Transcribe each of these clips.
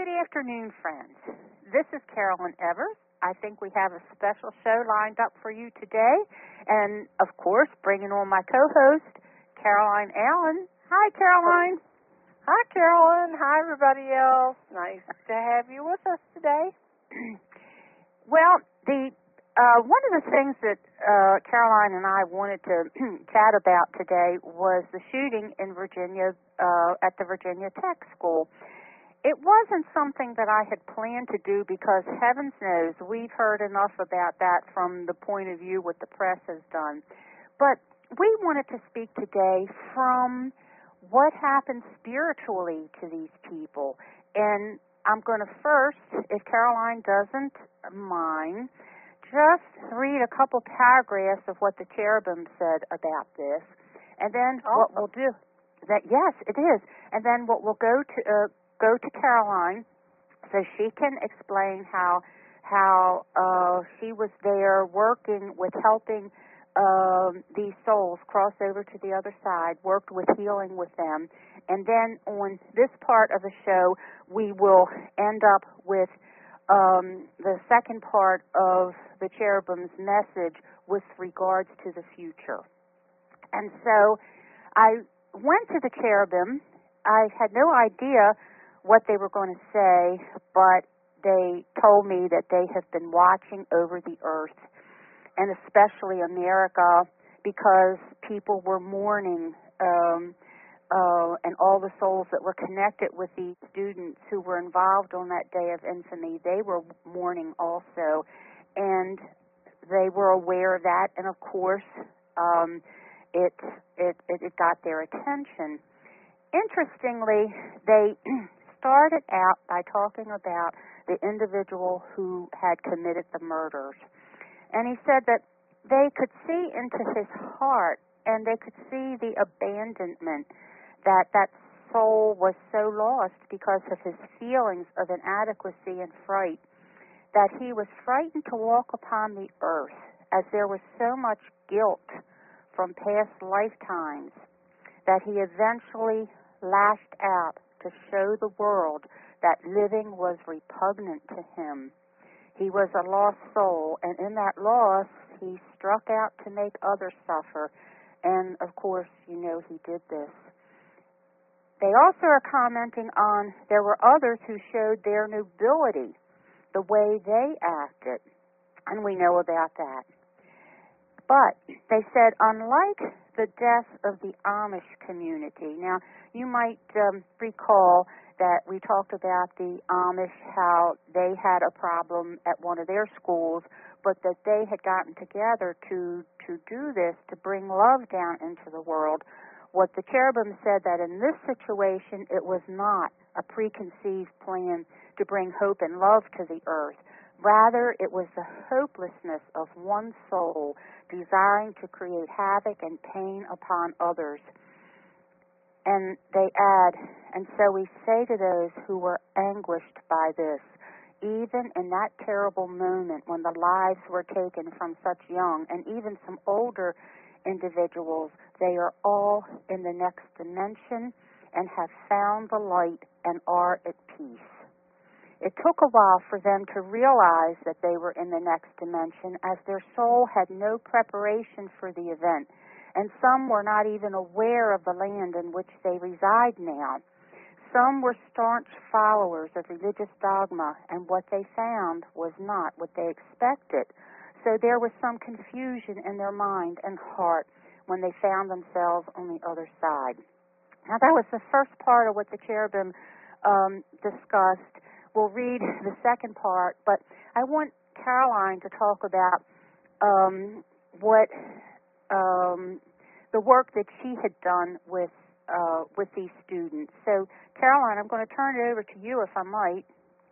Good afternoon, friends. This is Carolyn Evers. I think we have a special show lined up for you today. And, of course, bringing on my co-host, Caroline Allen. Hi, Caroline. Hi, Carolyn. Hi, everybody else. Nice to have you with us today. Well, one of the things that Caroline and I wanted to chat about today was the shooting in Virginia at the Virginia Tech School. It wasn't something that I had planned to do because, heavens knows, we've heard enough about that from the point of view what the press has done. But we wanted to speak today from what happened spiritually to these people. And I'm going to first, if Caroline doesn't mind, just read a couple paragraphs of what the cherubim said about this. And then what we'll do, yes, it is. And then what we'll go to Caroline so she can explain how she was there working with helping these souls cross over to the other side, worked with healing with them. And then on this part of the show, we will end up with the second part of the cherubim's message with regards to the future. And so I went to the cherubim. I had no idea what they were going to say, but they told me that they have been watching over the earth, and especially America, because people were mourning, and all the souls that were connected with these students who were involved on that day of infamy, they were mourning also, and they were aware of that, and of course, it got their attention. Interestingly, they started out by talking about the individual who had committed the murders. And he said that they could see into his heart and they could see the abandonment, that soul was so lost because of his feelings of inadequacy and fright, that he was frightened to walk upon the earth as there was so much guilt from past lifetimes that he eventually lashed out to show the world that living was repugnant to him. He was a lost soul, and in that loss, he struck out to make others suffer. And, of course, you know he did this. They also are commenting on there were others who showed their nobility, the way they acted, and we know about that. But they said, unlike the death of the Amish community. Now, you might recall that we talked about the Amish, how they had a problem at one of their schools, but that they had gotten together to do this, to bring love down into the world. What the cherubim said that in this situation, it was not a preconceived plan to bring hope and love to the earth. Rather, it was the hopelessness of one soul desiring to create havoc and pain upon others. And they add, and so we say to those who were anguished by this, even in that terrible moment when the lives were taken from such young and even some older individuals, they are all in the next dimension and have found the light and are at peace. It took a while for them to realize that they were in the next dimension, as their soul had no preparation for the event, and some were not even aware of the land in which they reside now. Some were staunch followers of religious dogma, and what they found was not what they expected. So there was some confusion in their mind and heart when they found themselves on the other side. Now, that was the first part of what the cherubim discussed. We'll read the second part, but I want Caroline to talk about what the work that she had done with these students. So, Caroline, I'm going to turn it over to you, if I might.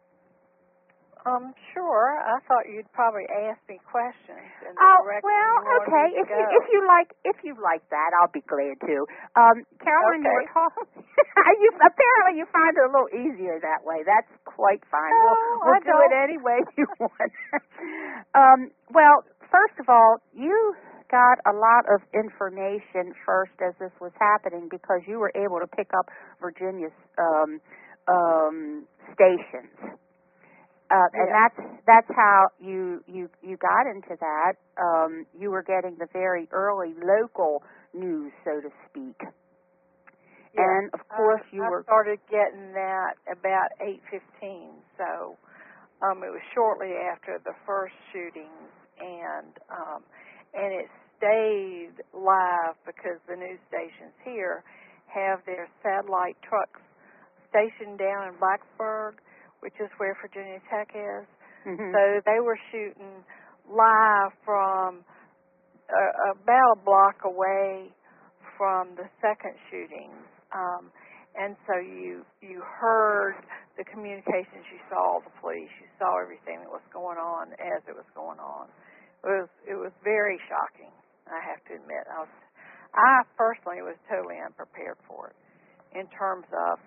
Sure. I thought you'd probably ask me questions in the direction well, you wanted okay. me to go. If you like that, I'll be glad to. Caroline, okay. You were talking. Apparently, you find it a little easier that way. That's quite fine. No, we'll do it any way you want. Well, first of all, you got a lot of information first as this was happening because you were able to pick up Virginia's stations. And that's how you got into that. You were getting the very early local news, so to speak. Yes. And of course I started getting that about 8:15. So it was shortly after the first shootings, and it stayed live because the news stations here have their satellite trucks stationed down in Blacksburg, which is where Virginia Tech is. Mm-hmm. So they were shooting live from about a block away from the second shootings. And so you heard the communications, you saw the police, you saw everything that was going on as it was going on. It was very shocking, I have to admit. I personally was totally unprepared for it in terms of,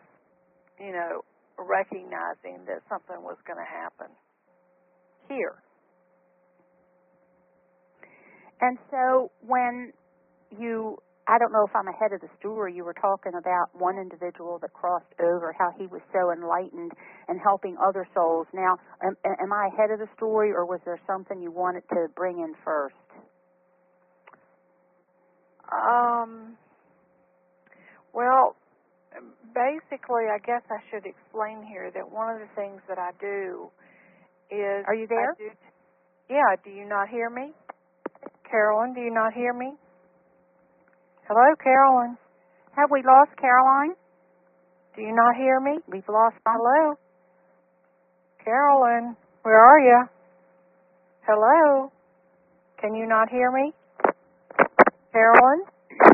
recognizing that something was going to happen here. And so when I don't know if I'm ahead of the story, you were talking about one individual that crossed over, how he was so enlightened and helping other souls. Now, am I ahead of the story, or was there something you wanted to bring in first? Well, basically, I guess I should explain here that one of the things that I do is... Are you there? Yeah, do you not hear me? Carolyn, do you not hear me? Hello, Carolyn. Have we lost Caroline? Do you not hear me? We've lost... Hello? Carolyn, where are you? Hello? Can you not hear me? Carolyn?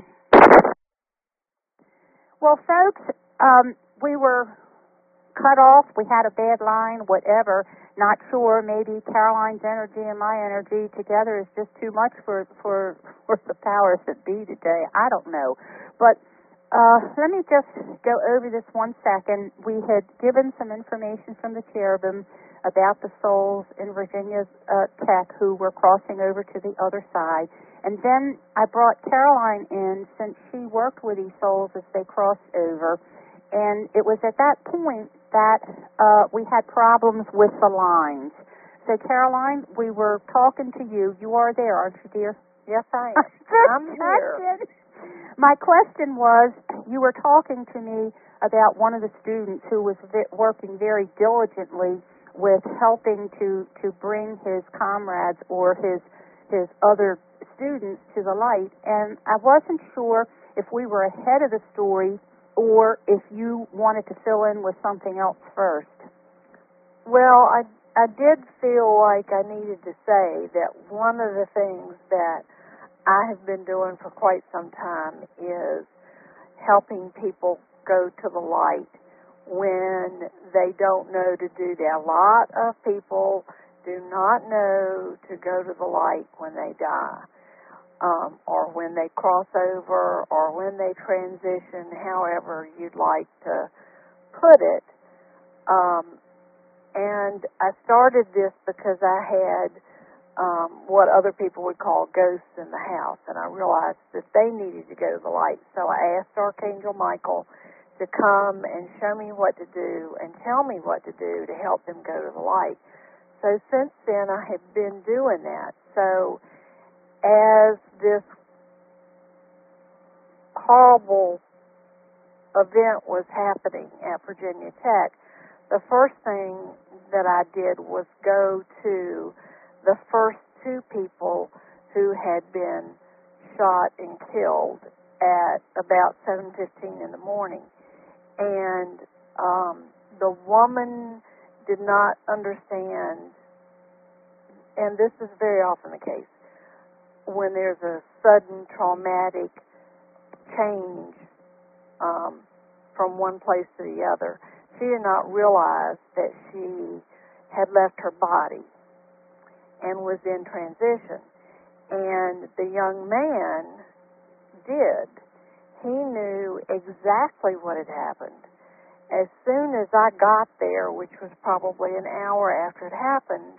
Well, folks, we were cut off. We had a bad line, whatever. Not sure. Maybe Caroline's energy and my energy together is just too much for the powers that be today. I don't know. But let me just go over this 1 second. We had given some information from the cherubim about the souls in Virginia Tech who were crossing over to the other side. And then I brought Caroline in since she worked with these souls as they crossed over. And it was at that point that we had problems with the lines. So, Caroline, we were talking to you. You are there, aren't you, dear? Yes, I am. I'm here. My question was, you were talking to me about one of the students who was working very diligently with helping to bring his comrades or his other students to the light, and I wasn't sure if we were ahead of the story or if you wanted to fill in with something else first. Well, I did feel like I needed to say that one of the things that I have been doing for quite some time is helping people go to the light when they don't know to do that. A lot of people do not know to go to the light when they die, or when they cross over, or when they transition, however you'd like to put it. And I started this because I had what other people would call ghosts in the house, and I realized that they needed to go to the light. So I asked Archangel Michael to come and show me what to do and tell me what to do to help them go to the light. So since then, I have been doing that. So as this horrible event was happening at Virginia Tech, the first thing that I did was go to the first two people who had been shot and killed at about 7:15 in the morning. And the woman did not understand, and this is very often the case, when there's a sudden traumatic change from one place to the other. She did not realize that she had left her body and was in transition. And the young man did. He knew exactly what had happened. As soon as I got there, which was probably an hour after it happened,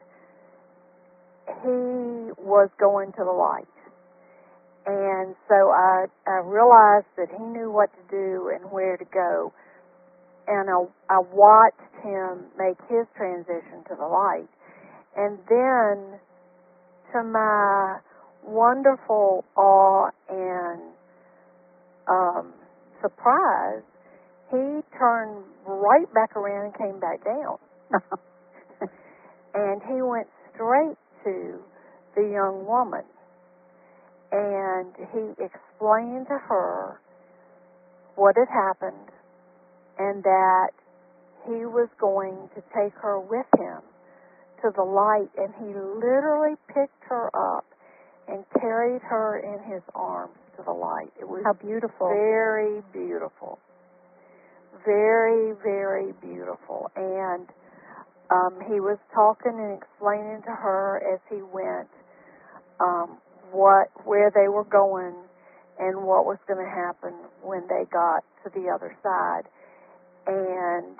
he was going to the light. And so I realized that he knew what to do and where to go. and I watched him make his transition to the light. And then, to my wonderful awe and surprise, he turned right back around and came back down. And he went straight to the young woman. And he explained to her what had happened and that he was going to take her with him to the light. And he literally picked her up and carried her in his arms to the light. It was how beautiful. Very beautiful. Very, very beautiful. And he was talking and explaining to her as he went where they were going and what was going to happen when they got to the other side. And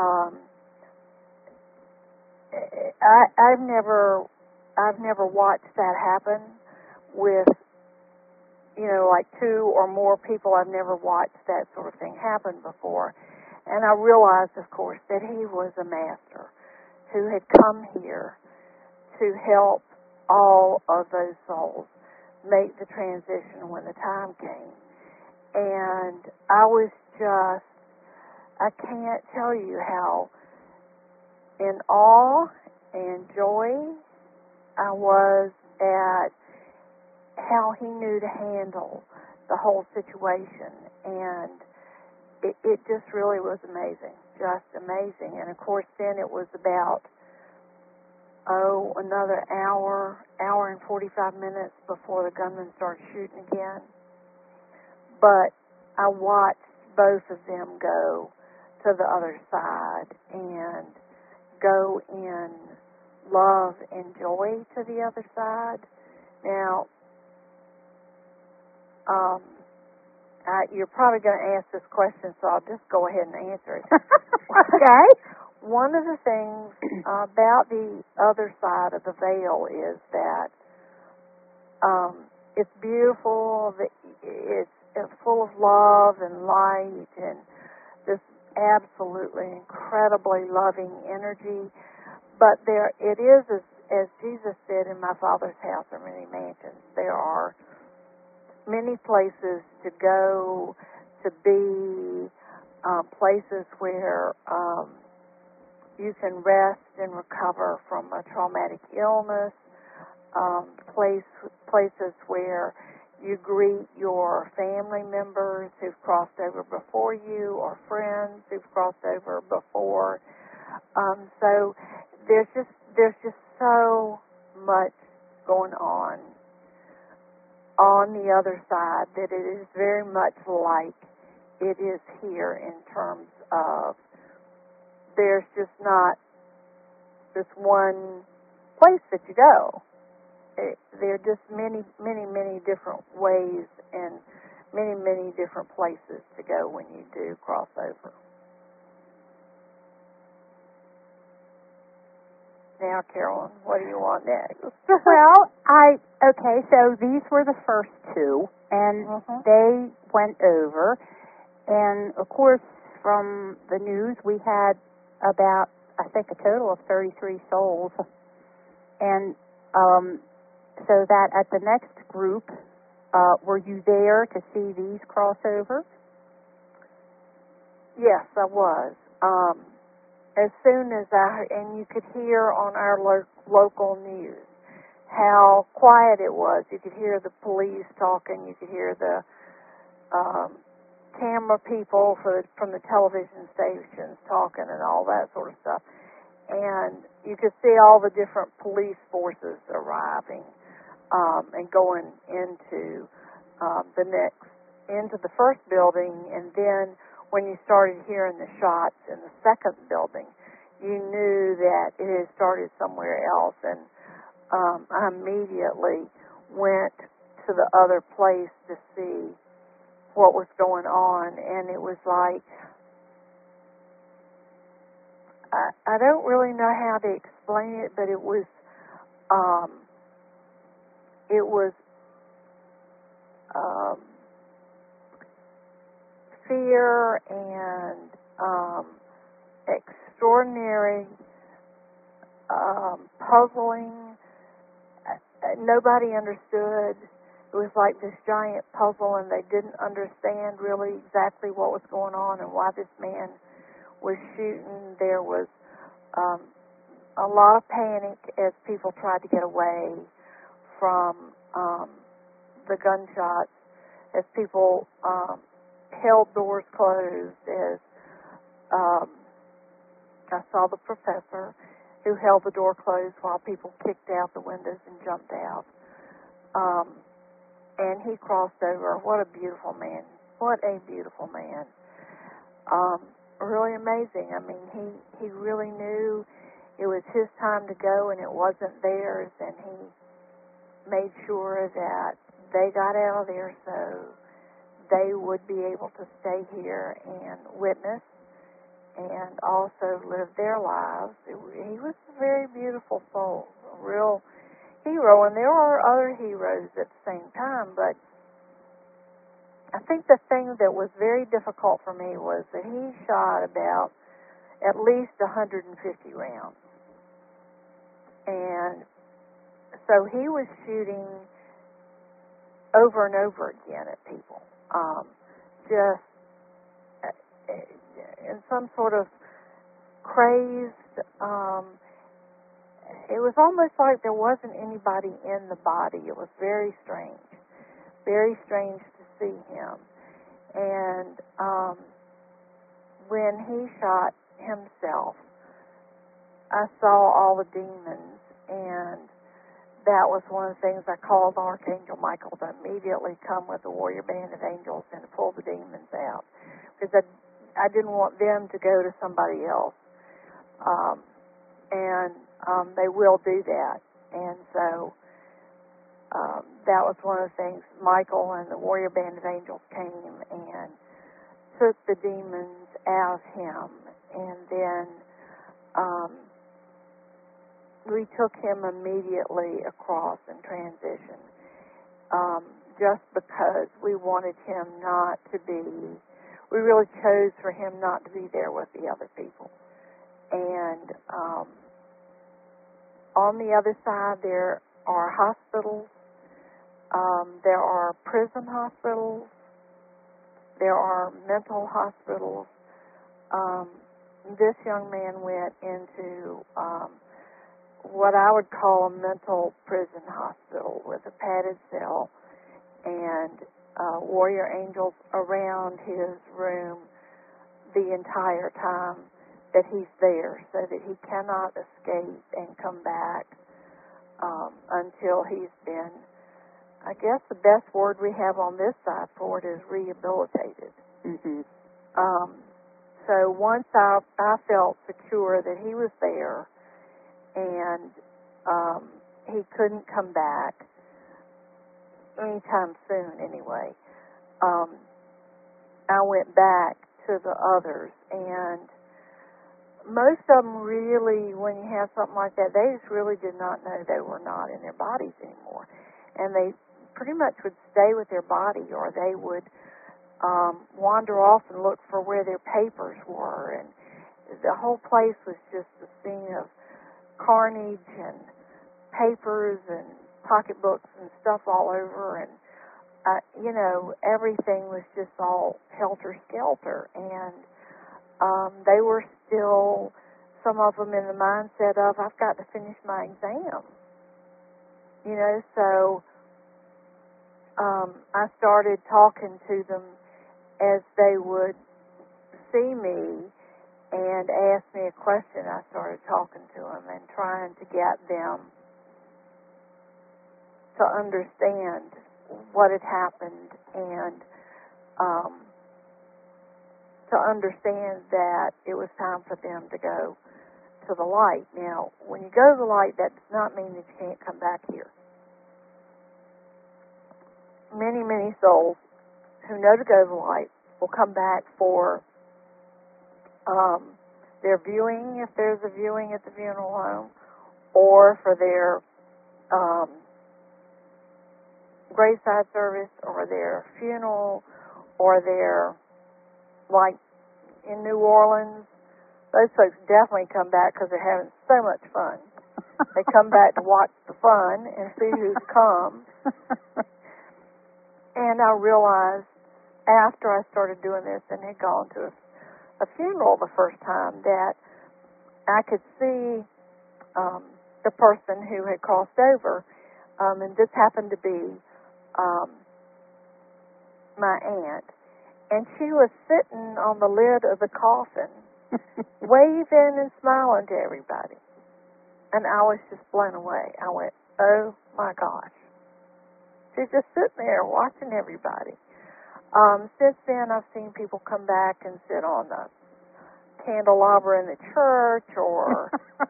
I've never watched that happen with, like two or more people. I've never watched that sort of thing happen before. And I realized, of course, that he was a master who had come here to help all of those souls make the transition when the time came. And I can't tell you how in awe and joy I was at how he knew to handle the whole situation. And it just really was amazing, just amazing. And of course then it was about, another hour and 45 minutes before the gunman started shooting again. But I watched both of them go to the other side and go in love and joy to the other side. Now, you're probably going to ask this question, so I'll just go ahead and answer it. Okay. One of the things about the other side of the veil is that it's beautiful, it's full of love and light and this absolutely incredibly loving energy. But it is, as Jesus said, in my Father's house are many mansions. There are many places to go, to be, places where you can rest and recover from a traumatic illness, places where you greet your family members who've crossed over before you or friends who've crossed over before. So there's just so much going on the other side that it is very much like it is here in terms of there's just not this one place that you go. There are just many, many, many different ways and many, many different places to go when you do cross over. Now, Carolyn, what do you want next? Okay, so these were the first two, and they went over. And, of course, from the news, we had about, I think, a total of 33 souls. And so that at the next group, were you there to see these cross over? Yes, I was. As soon as and you could hear on our local news how quiet it was. You could hear the police talking. You could hear the camera people from the television stations talking and all that sort of stuff. And you could see all the different police forces arriving and going into into the first building, and then when you started hearing the shots in the second building, you knew that it had started somewhere else. And I immediately went to the other place to see what was going on, and it was like, I don't really know how to explain it, but it was fear and extraordinary, puzzling. Nobody understood. It was like this giant puzzle, and they didn't understand really exactly what was going on and why this man was shooting. There was a lot of panic as people tried to get away from the gunshots, as people held doors closed, as I saw the professor who held the door closed while people kicked out the windows and jumped out. And he crossed over. What a beautiful man. What a beautiful man. Really amazing. I mean, he really knew it was his time to go and it wasn't theirs, and he made sure that they got out of there so they would be able to stay here and witness and also live their lives. He was a very beautiful soul, a real hero, and there are other heroes at the same time, but I think the thing that was very difficult for me was that he shot about at least 150 rounds. And so he was shooting over and over again at people, just in some sort of crazed, it was almost like there wasn't anybody in the body. It was very strange to see him. And when he shot himself, I saw all the demons, and that was one of the things I called Archangel Michael to immediately come with a warrior band of angels and pull the demons out, because I didn't want them to go to somebody else. And they will do that. And so that was one of the things. Michael and the warrior band of angels came and took the demons out of him, and then we took him immediately across and transitioned, just because we wanted him not to be, we really chose for him not to be there with the other people. And on the other side there are hospitals, there are prison hospitals, there are mental hospitals. This young man went into what I would call a mental prison hospital with a padded cell and warrior angels around his room the entire time that he's there, so that he cannot escape and come back until he's been, I guess the best word we have on this side for it is rehabilitated. Mm-hmm. So once I felt secure that he was there and he couldn't come back anytime soon anyway, I went back to the others, and most of them really, when you have something like that, they just really did not know they were not in their bodies anymore. And they pretty much would stay with their body, or they would wander off and look for where their papers were. And the whole place was just a scene of carnage and papers and pocketbooks and stuff all over. And, everything was just all helter-skelter. And they were still, some of them in the mindset of, I've got to finish my exam. So I started talking to them as they would see me and ask me a question. I started talking to them and trying to get them to understand what had happened, and to understand that it was time for them to go to the light. Now, when you go to the light, that does not mean that you can't come back here. Many, many souls who know to go to the light will come back for their viewing, if there's a viewing at the funeral home, or for their graveside service, or their funeral, or their, like in New Orleans, those folks definitely come back because they're having so much fun. They come back to watch the fun and see who's come. And I realized after I started doing this and had gone to a funeral the first time that I could see the person who had crossed over, and this happened to be my aunt, and she was sitting on the lid of the coffin, waving and smiling to everybody. And I was just blown away. I went, oh my gosh. She's just sitting there watching everybody. Since then, I've seen people come back and sit on the candelabra in the church, or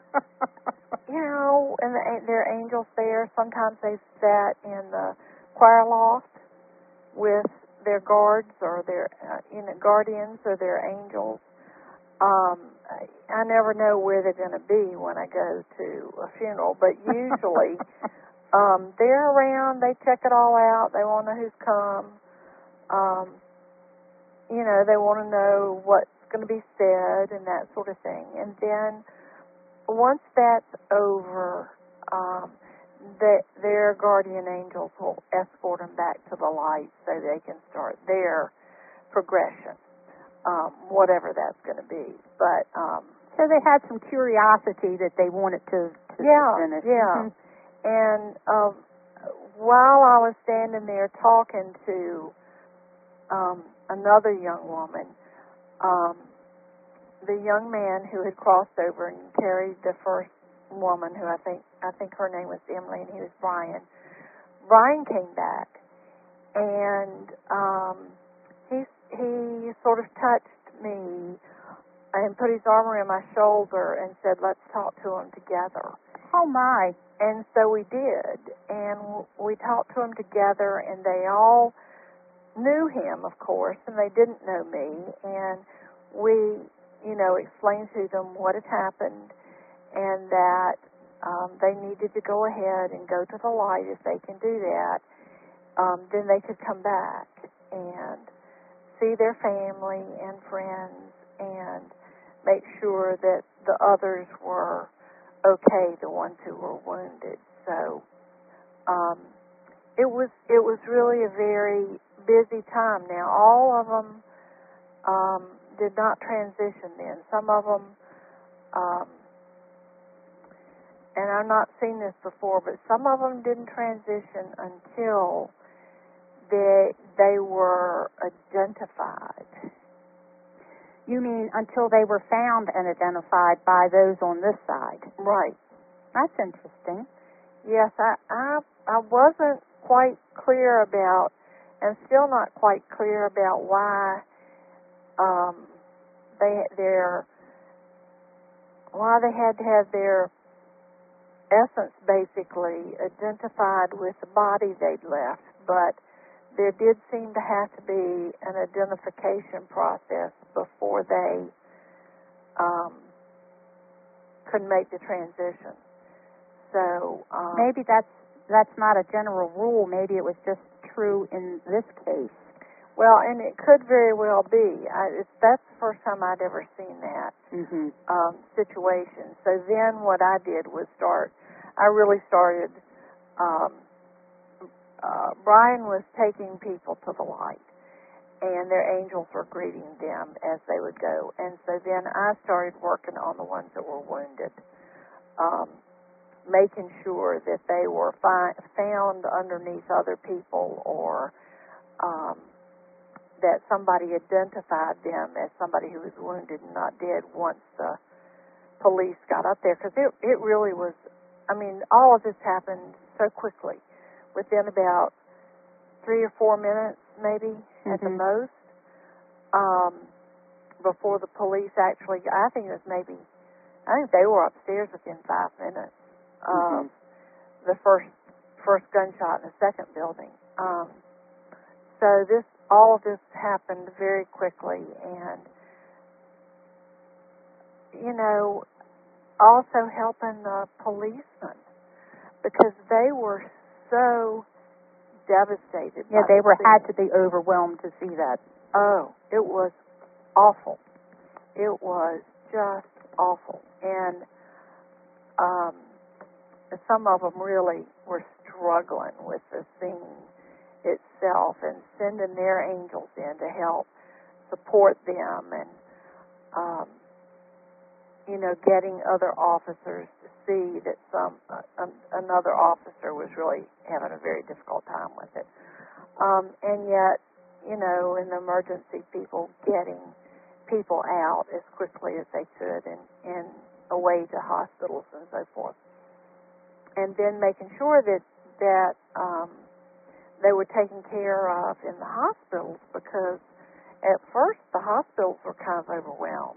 and there are angels there. Sometimes they've sat in the choir loft with their guards or their guardians or their angels. I never know where they're going to be when I go to a funeral, but usually they're around. They check it all out. They want to know who's come. They want to know what's going to be said and that sort of thing. And then once that's over, their guardian angels will escort them back to the light so they can start their progression, whatever that's going to be. But so they had some curiosity that they wanted to finish. Yeah. And while I was standing there talking to another young woman, the young man who had crossed over and carried the first woman, who I think her name was Emily, and he was Brian. Brian came back, and he sort of touched me and put his arm around my shoulder and said, "Let's talk to him together." Oh my! And so we did, and we talked to him together, and they all knew him, of course, and they didn't know me, and we, explained to them what had happened, and that they needed to go ahead and go to the light. If they can do that, then they could come back and see their family and friends and make sure that the others were okay, the ones who were wounded. So it was really a very busy time. Now, all of them did not transition then. Some of them, and I've not seen this before, but some of them didn't transition until they were identified. You mean until they were found and identified by those on this side? Right. That's interesting. Yes, I wasn't quite clear about, and still not quite clear about why why they had to have their essence basically identified with the body they'd left, but there did seem to have to be an identification process before they could make the transition. So maybe that's not a general rule. Maybe it was just true in this case. Well, and it could very well be. That's the first time I'd ever seen that situation. So then what I did was I really started. Brian was taking people to the light, and their angels were greeting them as they would go. And so then I started working on the ones that were wounded, making sure that they were found underneath other people, or that somebody identified them as somebody who was wounded and not dead once the police got up there. Because it really was, all of this happened so quickly, within about 3 or 4 minutes, maybe, at the most, before the police actually, I think they were upstairs within 5 minutes of the first gunshot in the second building. So all of this happened very quickly, and, also helping the policemen, because they were so devastated. Yeah, they had to be overwhelmed to see that. Oh, it was awful. It was just awful. And some of them really were struggling with the scene itself and sending their angels in to help support them, and getting other officers to see that another officer was really having a very difficult time with it. And yet, in the emergency, people getting people out as quickly as they could and away to hospitals and so forth. And then making sure that they were taken care of in the hospitals, because at first the hospitals were kind of overwhelmed.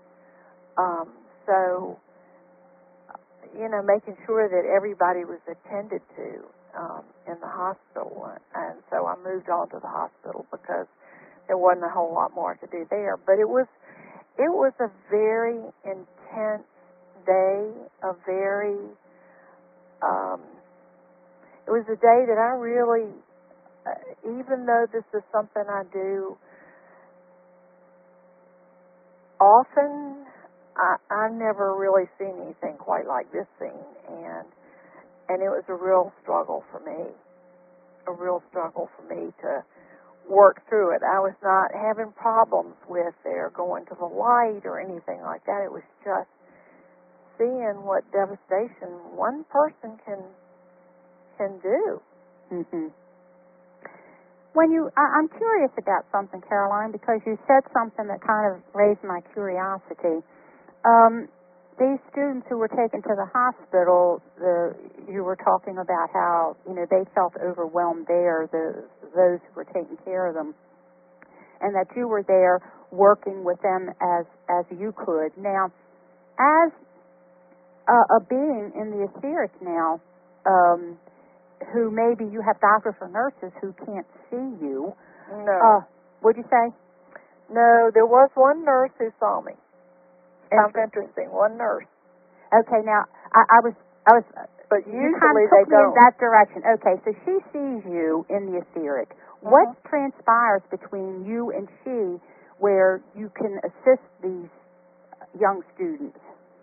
So, making sure that everybody was attended to in the hospital. And so I moved on to the hospital because there wasn't a whole lot more to do there. But it was a very intense day, it was a day that I really, even though this is something I do often, I've never really seen anything quite like this scene, and it was a real struggle for me to work through it. I was not having problems with their going to the light or anything like that. It was just seeing what devastation one person can do. Mm-hmm. I'm curious about something, Caroline, because you said something that kind of raised my curiosity. These students who were taken to the hospital, you were talking about how they felt overwhelmed there, those who were taking care of them, and that you were there working with them as you could. Now, as a being in the etheric now, who maybe you have doctors or nurses who can't see you. No. What'd you say? No, there was one nurse who saw me. Sounds interesting. One nurse. Okay, now I was. But usually you kind of took they me don't. in that direction. Okay, so she sees you in the etheric. Mm-hmm. What transpires between you and she, where you can assist these young students?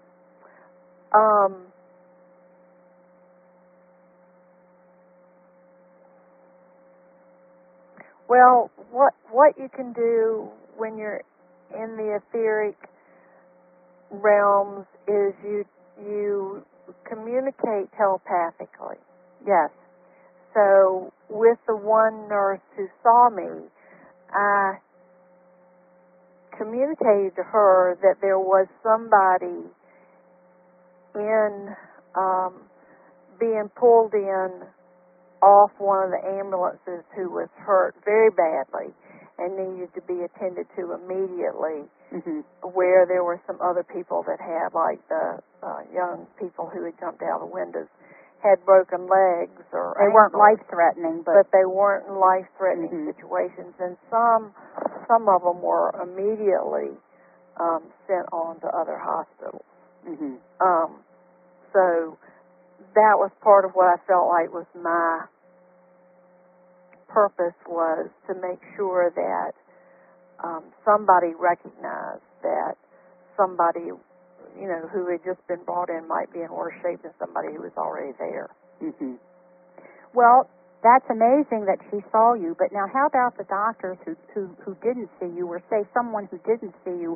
Well, what you can do when you're in the etheric realms is you communicate telepathically. Yes. So with the one nurse who saw me, I communicated to her that there was somebody being pulled in off one of the ambulances who was hurt very badly and needed to be attended to immediately, mm-hmm. where there were some other people that had, like the young people who had jumped out of the windows, had broken legs or they ankles, weren't life-threatening, but they weren't life-threatening mm-hmm. situations, and some of them were immediately sent on to other hospitals. Mm-hmm. So that was part of what I felt like was my purpose, was to make sure that somebody recognized that somebody, who had just been brought in might be in worse shape than somebody who was already there. Mm-hmm. Well, that's amazing that she saw you, but now how about the doctors who didn't see you, or say someone who didn't see you?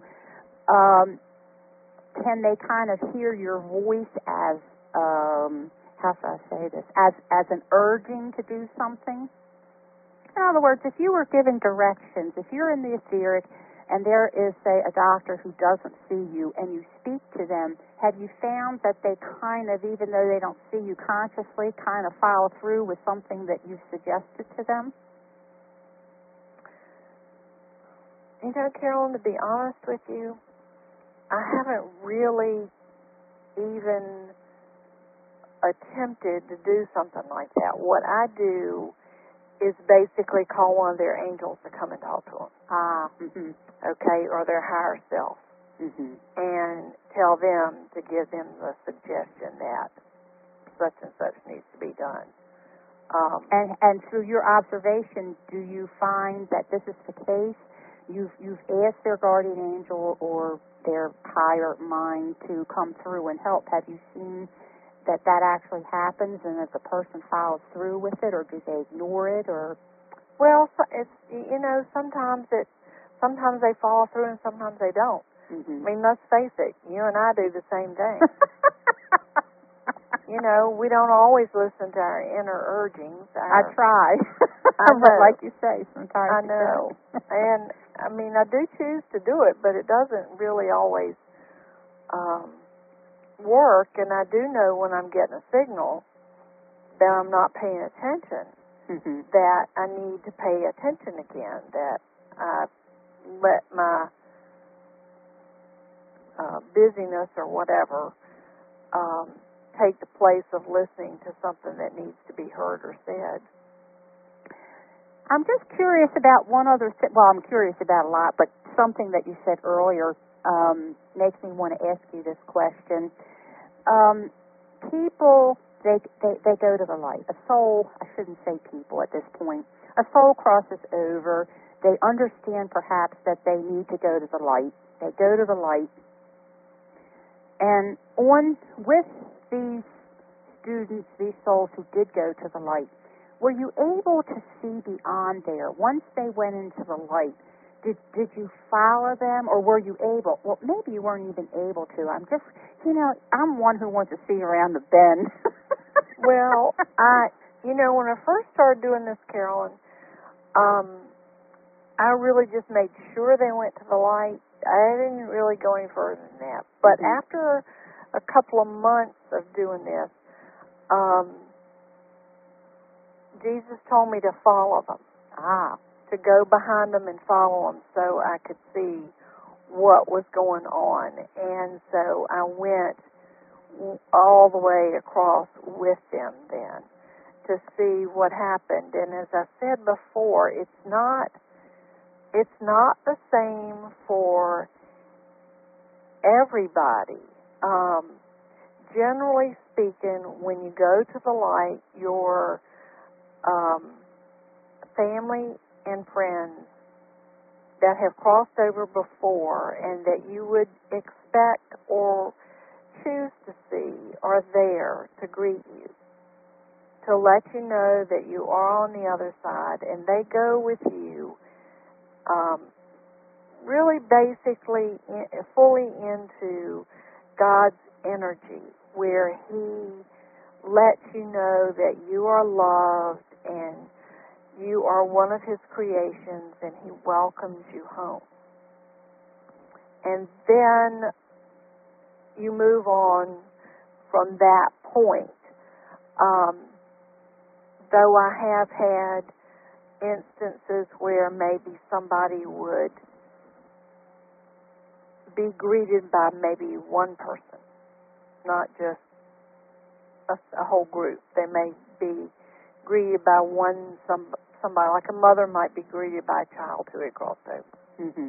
Can they kind of hear your voice as how should I say this, as an urging to do something? In other words, if you were given directions, if you're in the etheric and there is, say, a doctor who doesn't see you and you speak to them, have you found that they kind of, even though they don't see you consciously, kind of follow through with something that you've suggested to them? Carolyn, to be honest with you, I haven't really even attempted to do something like that. What I do is basically call one of their angels to come and talk to them. Mm-hmm. Okay, or their higher self, mm-hmm. and tell them to give them the suggestion that such and such needs to be done. And through your observation, do you find that this is the case? you've asked their guardian angel or their higher mind to come through and help. Have you seen that actually happens, and that the person follows through with it, or do they ignore it, or? Well, it's sometimes they follow through and sometimes they don't. Mm-hmm. I mean, let's face it, you and I do the same thing. We don't always listen to our inner urgings. I try. But like you say, sometimes I know. And, I mean, I do choose to do it, but it doesn't really always work. And I do know when I'm getting a signal that I'm not paying attention, mm-hmm. that I need to pay attention again, that I let my busyness or whatever take the place of listening to something that needs to be heard or said. I'm just curious about one other thing. Well, I'm curious about a lot, but something that you said earlier makes me want to ask you this question. People, they go to the light. A soul, I shouldn't say people at this point, a soul crosses over. They understand perhaps that they need to go to the light. They go to the light. And with these students, these souls who did go to the light, were you able to see beyond there? Once they went into the light, did you follow them, or were you able? Well, maybe you weren't even able to. I'm just, I'm one who wants to see around the bend. Well, when I first started doing this, Carolyn, I really just made sure they went to the light. I didn't really go any further than that. But mm-hmm. after a couple of months of doing this, Jesus told me to follow them. To go behind them and follow them so I could see what was going on. And so I went all the way across with them then to see what happened. And as I said before, it's not the same for everybody. Generally speaking, when you go to the light, your family and friends that have crossed over before and that you would expect or choose to see are there to greet you, to let you know that you are on the other side, and they go with you really basically fully into God's energy, where He lets you know that you are loved and you are one of His creations, and He welcomes you home. And then you move on from that point. Though I have had instances where maybe somebody would be greeted by maybe one person, not just a whole group. They may be greeted by somebody, like a mother might be greeted by a child who had crossed over. Mm-hmm.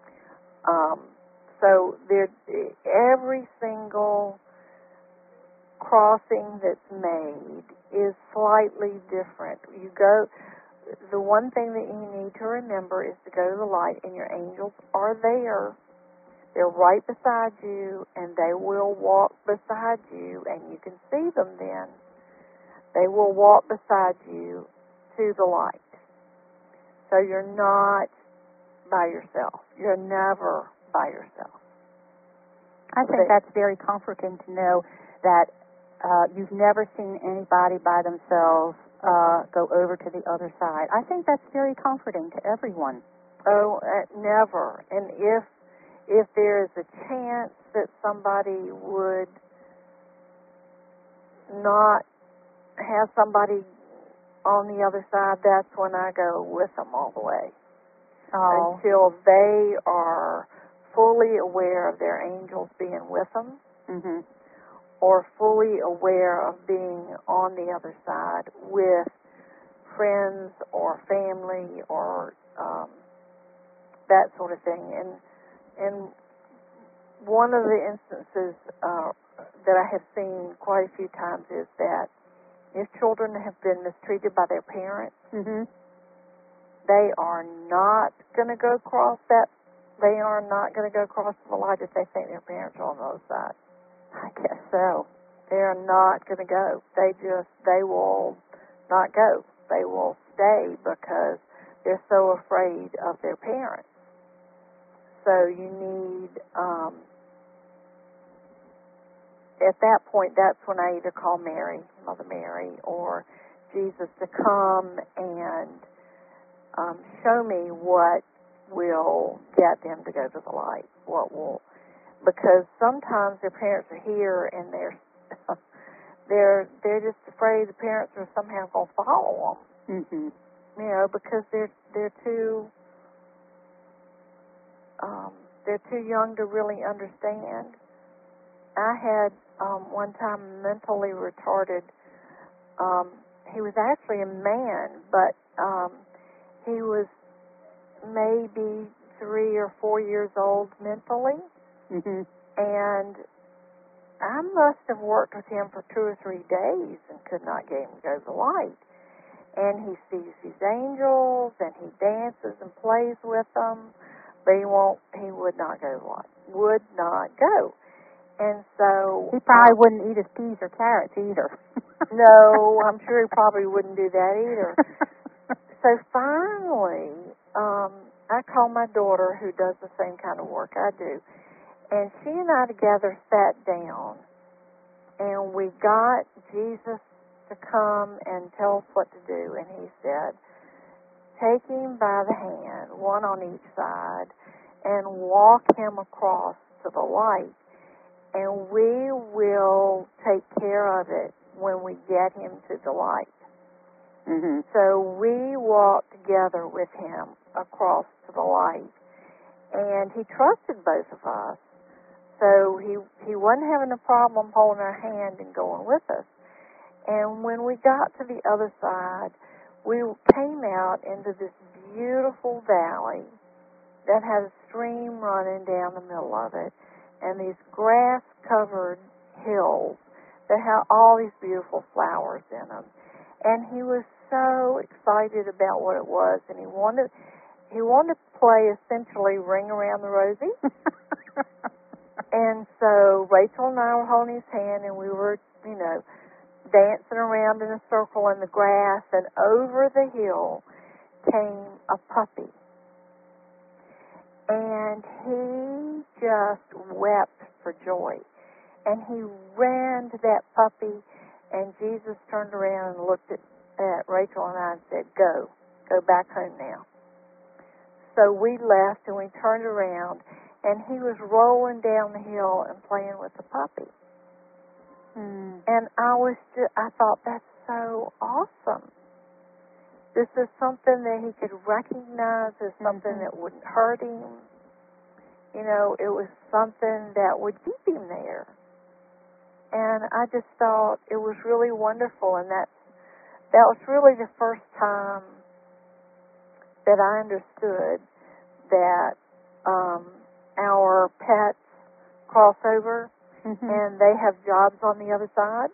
So every single crossing that's made is slightly different. The one thing that you need to remember is to go to the light, and your angels are there. They're right beside you, and they will walk beside you, and you can see them then. They will walk beside you to the light. So you're not by yourself. You're never by yourself. I think that's very comforting to know that you've never seen anybody by themselves go over to the other side. I think that's very comforting to everyone. Oh, never. And if there is a chance that somebody would not have somebody on the other side, that's when I go with them all the way. Oh. Until they are fully aware of their angels being with them, mm-hmm. or fully aware of being on the other side with friends or family or that sort of thing. And one of the instances that I have seen quite a few times is that if children have been mistreated by their parents, mm-hmm. they are not going to go across that. They are not going to go across the light if they think their parents are on the other side. I guess so. They are not going to go. They will not go. They will stay because they're so afraid of their parents. So you need, at that point, that's when I either call Mary, Mother Mary, or Jesus to come and show me what will get them to go to the light. Because sometimes their parents are here and they're just afraid the parents are somehow going to follow them. Mm-hmm. You know, because they're too young to really understand. I had one time a mentally retarded. He was actually a man, but he was maybe 3 or 4 years old mentally. Mm-hmm. And I must have worked with him for 2 or 3 days and could not get him to go to the light. And he sees these angels, and he dances and plays with them, but he would not go to the light. Would not go. And so... He probably wouldn't eat his peas or carrots either. No, I'm sure he probably wouldn't do that either. So finally, I called my daughter, who does the same kind of work I do, and she and I together sat down, and we got Jesus to come and tell us what to do. And he said, take him by the hand, one on each side, and walk him across to the light, and we will take care of it when we get him to the light. Mm-hmm. So we walked together with him across to the light, and he trusted both of us. So he wasn't having a problem holding our hand and going with us. And when we got to the other side, we came out into this beautiful valley that had a stream running down the middle of it, and these grass-covered hills that had all these beautiful flowers in them. And he was so excited about what it was, and he wanted to play essentially Ring Around the Rosie. And so Rachel and I were holding his hand, and we were, dancing around in a circle in the grass, and over the hill came a puppy. And he just wept for joy. And he ran to that puppy, and Jesus turned around and looked at Rachel and I and said, go back home now. So we left, and we turned around, and he was rolling down the hill and playing with the puppy. Mm. And I thought, that's so awesome. This is something that he could recognize as something that wouldn't hurt him. It was something that would keep him there. And I just thought it was really wonderful, and that was really the first time that I understood that our pets cross over, and they have jobs on the other side,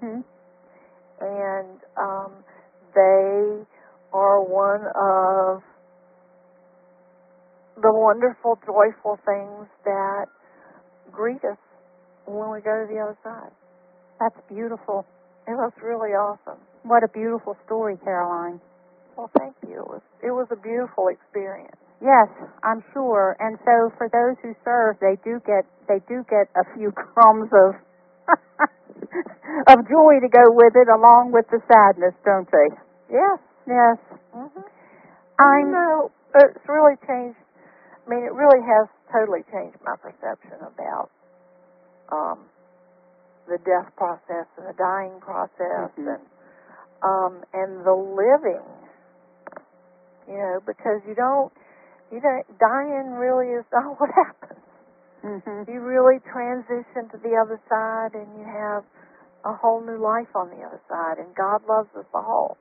and they are one of the wonderful, joyful things that greet us when we go to the other side. That's beautiful. It was really awesome. What a beautiful story, Caroline. Well, thank you. It was a beautiful experience. Yes, I'm sure. And so for those who serve, they do get a few crumbs of of joy to go with it, along with the sadness, don't they? Yes. Yes. It's really changed. I mean, it really has totally changed my perception about the death process and the dying process and the living. Because dying really is not what happens. You really transition to the other side, and you have a whole new life on the other side, and God loves us all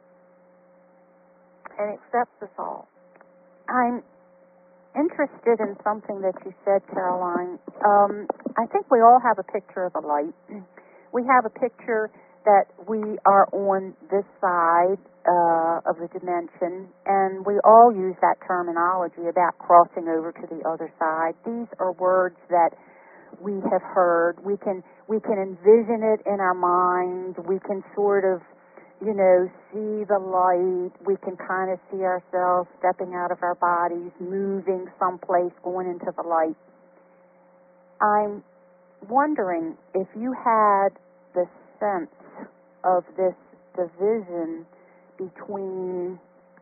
and accepts us all. I'm interested in something that you said, Caroline. I think we all have a picture of the light. We have a picture that we are on this side, of the dimension, and we all use that terminology about crossing over to the other side. These are words that we have heard. We can envision it in our mind. We can sort of, see the light. We can kind of see ourselves stepping out of our bodies, moving someplace, going into the light. I'm wondering if you had the sense of this division between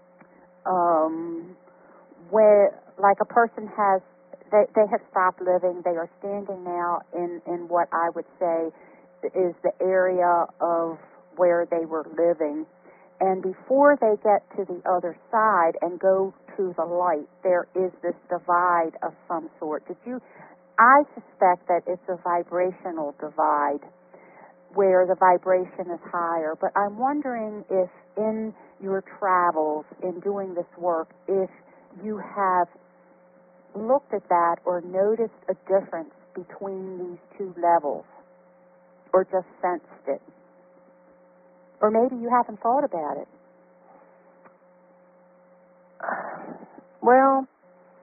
where, like, a person has, they have stopped living, they are standing now in what I would say is the area of where they were living, and before they get to the other side and go to the light, there is this divide of some sort. I suspect that it's a vibrational divide where the vibration is higher, but I'm wondering if in your travels, in doing this work, if you have looked at that or noticed a difference between these two levels, or just sensed it. Or maybe you haven't thought about it. Well,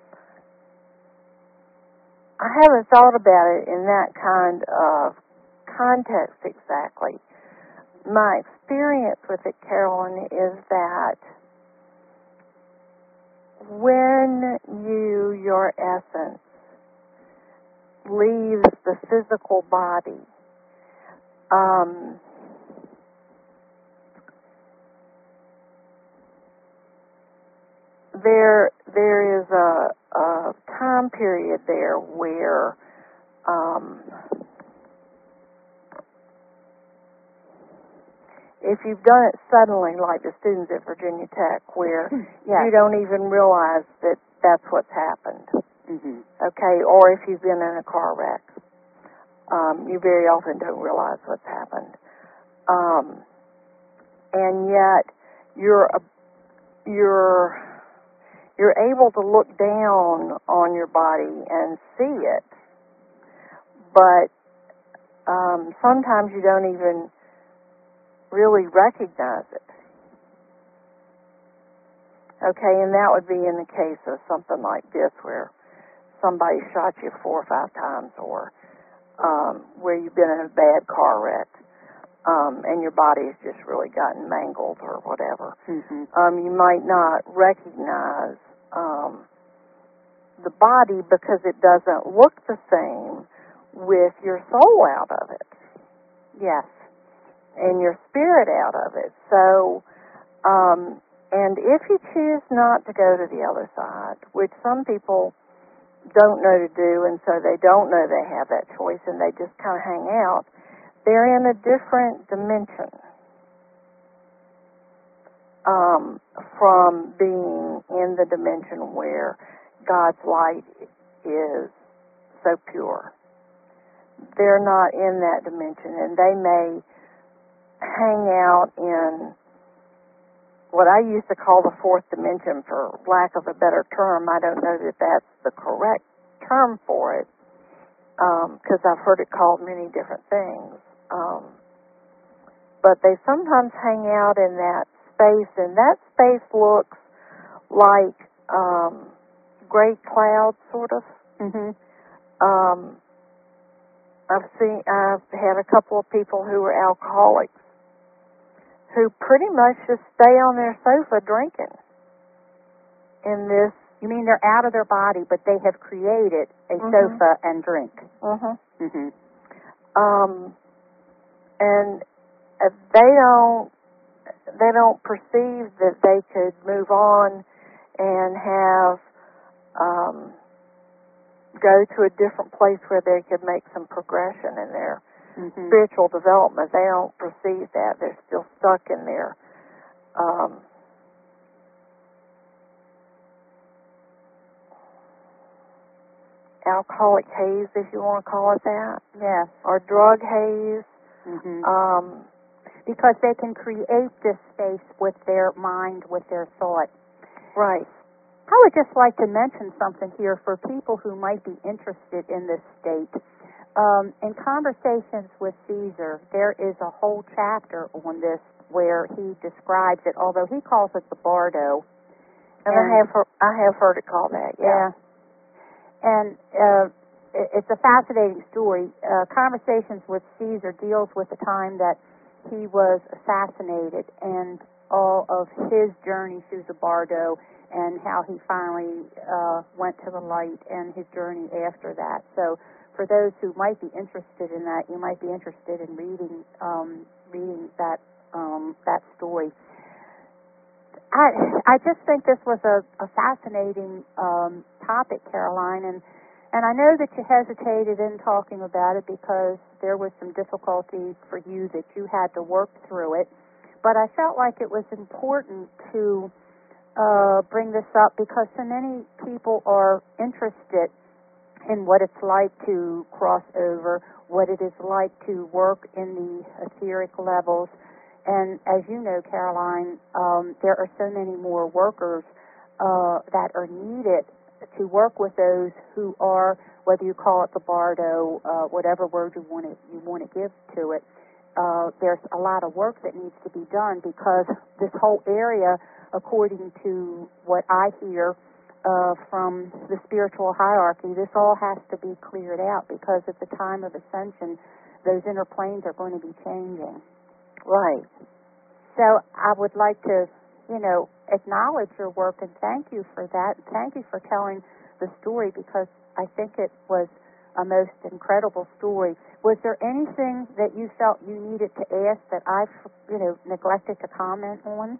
I haven't thought about it in that kind of context exactly. My experience with it, Carolyn, is that when your essence, leaves the physical body, there is a time period there where if you've done it suddenly, like the students at Virginia Tech, where you don't even realize that that's what's happened, okay, or if you've been in a car wreck, you very often don't realize what's happened, and yet you're able to look down on your body and see it, but sometimes you don't even really recognize it. Okay, and that would be in the case of something like this, where somebody shot you 4 or 5 times, or where you've been in a bad car wreck, and your body's just really gotten mangled or whatever. You might not recognize the body because it doesn't look the same with your soul out of it. Yes. And your spirit out of it. So, and if you choose not to go to the other side, which some people don't know to do, and so they don't know they have that choice, and they just kind of hang out, they're in a different dimension from being in the dimension where God's light is so pure. They're not in that dimension, and they may hang out in what I used to call the fourth dimension, for lack of a better term. I don't know that that's the correct term for it, because I've heard it called many different things. But they sometimes hang out in that space, and that space looks like gray clouds, sort of. I've had a couple of people who were alcoholics who pretty much just stay on their sofa drinking in this. You mean they're out of their body, but they have created a sofa and drink. And they don't perceive that they could move on and have go to a different place where they could make some progression in their spiritual development. They don't perceive that. They're still stuck in their alcoholic haze, if you want to call it that. Yes. Or drug haze. Because they can create this space with their mind, with their thought. Right. I would just like to mention something here for people who might be interested in this state. In Conversations with Caesar, there is a whole chapter on this where he describes it, although he calls it the bardo. And I have heard it called that. Yeah. And it's a fascinating story. Conversations with Caesar deals with the time that he was assassinated and all of his journey through the bardo and how he finally went to the light and his journey after that. So for those who might be interested in that, you might be interested in reading that story. I just think this was a fascinating topic, Caroline, and I know that you hesitated in talking about it because there was some difficulty for you that you had to work through it. But I felt like it was important to bring this up because so many people are interested in what it's like to cross over, what it is like to work in the etheric levels. And as you know, Caroline, there are so many more workers that are needed to work with those who are, whether you call it the bardo, whatever word you want to give to it. There's a lot of work that needs to be done because this whole area, according to what I hear from the spiritual hierarchy, this all has to be cleared out because at the time of ascension, those inner planes are going to be changing. Right. So I would like to, acknowledge your work and thank you for that. Thank you for telling the story because I think it was a most incredible story. Was there anything that you felt you needed to ask that I've, neglected to comment on?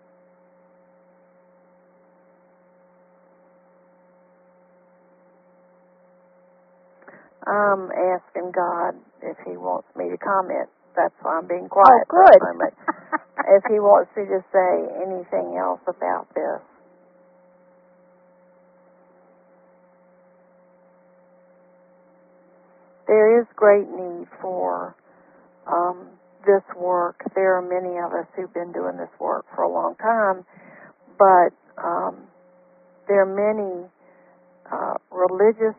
I'm asking God if He wants me to comment. That's why I'm being quiet. Oh, good. For a moment. If He wants me to say anything else about this. There is great need for this work. There are many of us who've been doing this work for a long time, but there are many religious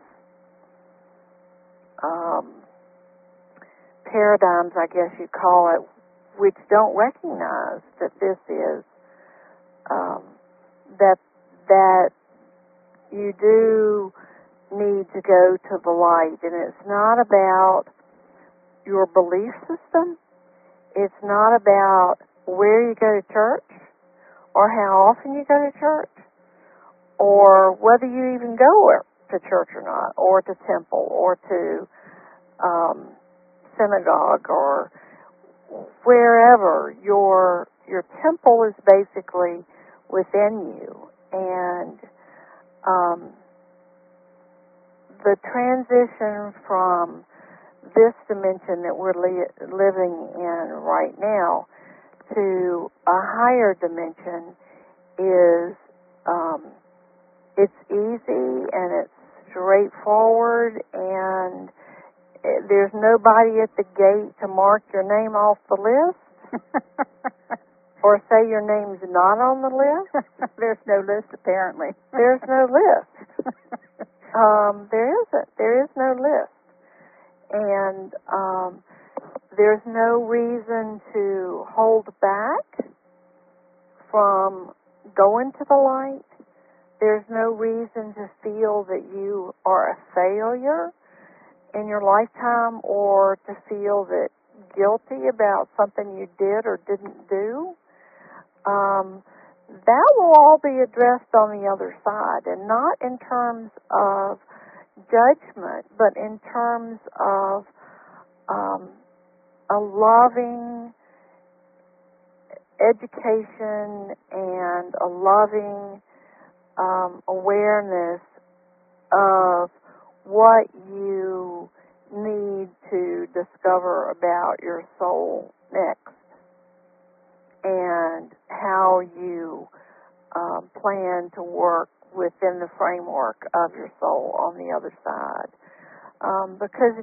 paradigms, I guess you'd call it, which don't recognize that this is that you do need to go to the light, and it's not about your belief system. It's not about where you go to church or how often you go to church or whether you even go to church or not, or to temple or to synagogue or wherever. Your temple is basically within you, and the transition from this dimension that we're living in right now to a higher dimension is it's easy and it's straightforward, and there's nobody at the gate to mark your name off the list or say your name's not on the list. There's no list, apparently. There's no list. There isn't. There is no list. And there's no reason to hold back from going to the light. There's no reason to feel that you are a failure in your lifetime or to feel that guilty about something you did or didn't do. That will all be addressed on the other side, and not in terms of judgment, but in terms of a loving education and a loving awareness of what you need to discover about your soul next, and how you plan to work within the framework of your soul on the other side. Because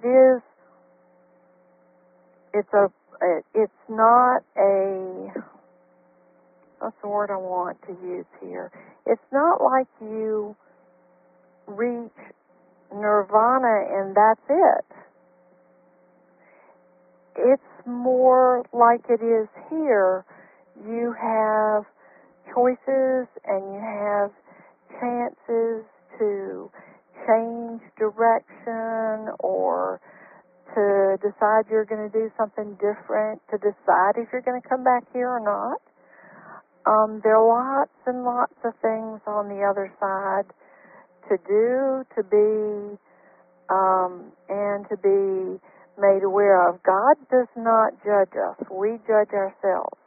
it's not a, what's the word I want to use here? It's not like you reach nirvana and that's it. It's more like it is here. You have choices and you have chances to change direction or to decide you're going to do something different, to decide if you're going to come back here or not. There are lots and lots of things on the other side to do, to be, and to be made aware of. God does not judge us. We judge ourselves.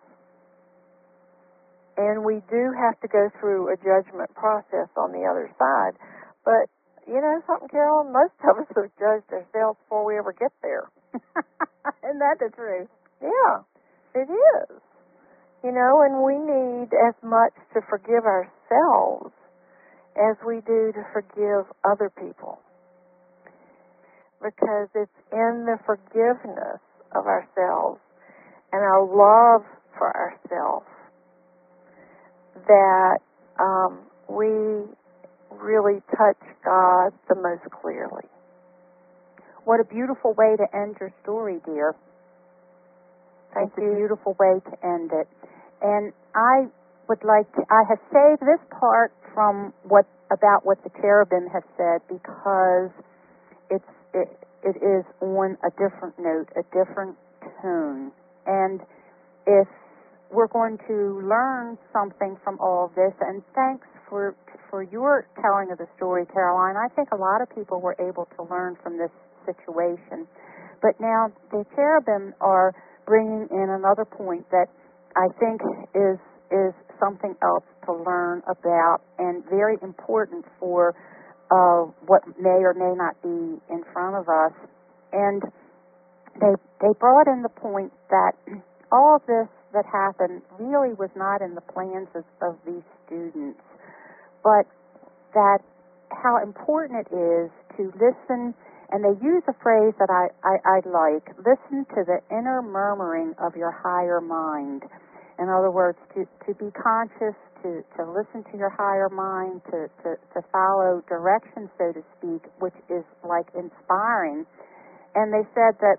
And we do have to go through a judgment process on the other side. But, you know something, Carol? Most of us have judged ourselves before we ever get there. Isn't that the truth? Yeah, it is. You know, and we need as much to forgive ourselves as we do to forgive other people. Because it's in the forgiveness of ourselves and our love for ourselves that we really touch God the most clearly. What a beautiful way to end your story, dear. Thank you. It's a beautiful way to end it. And I have saved this part from about what the cherubim have said because it is on a different note, a different tone. And if we're going to learn something from all of this, and thanks for your telling of the story, Caroline. I think a lot of people were able to learn from this situation. But now the cherubim are bringing in another point that I think is something else to learn about and very important for what may or may not be in front of us. And they brought in the point that all of this that happened really was not in the plans of these students, but that how important it is to listen. And they use a phrase that I like, listen to the inner murmuring of your higher mind. In other words, to be conscious, to listen to your higher mind, to follow direction, so to speak, which is like inspiring. And they said that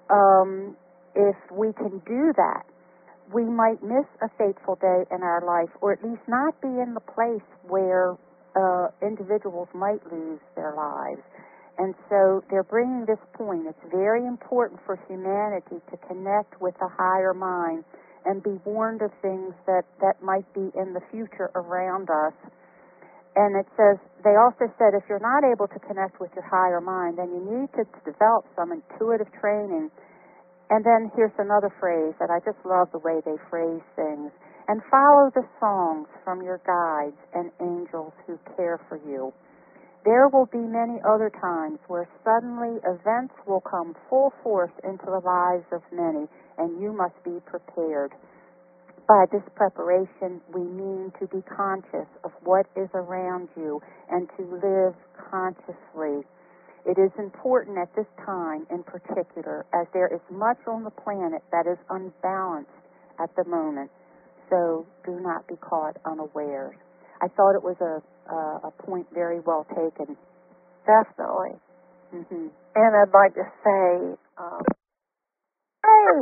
if we can do that, we might miss a fateful day in our life, or at least not be in the place where individuals might lose their lives. And so they're bringing this point. It's very important for humanity to connect with the higher mind and be warned of things that might be in the future around us. And it says, they also said, if you're not able to connect with your higher mind, then you need to develop some intuitive training. And then here's another phrase that I just love the way they phrase things. And follow the songs from your guides and angels who care for you. There will be many other times where suddenly events will come full force into the lives of many, and you must be prepared. By this preparation, we mean to be conscious of what is around you and to live consciously. It is important at this time in particular, as there is much on the planet that is unbalanced at the moment, so do not be caught unawares. I thought it was a point very well taken. Definitely. Mm-hmm. And I'd like to say, hey!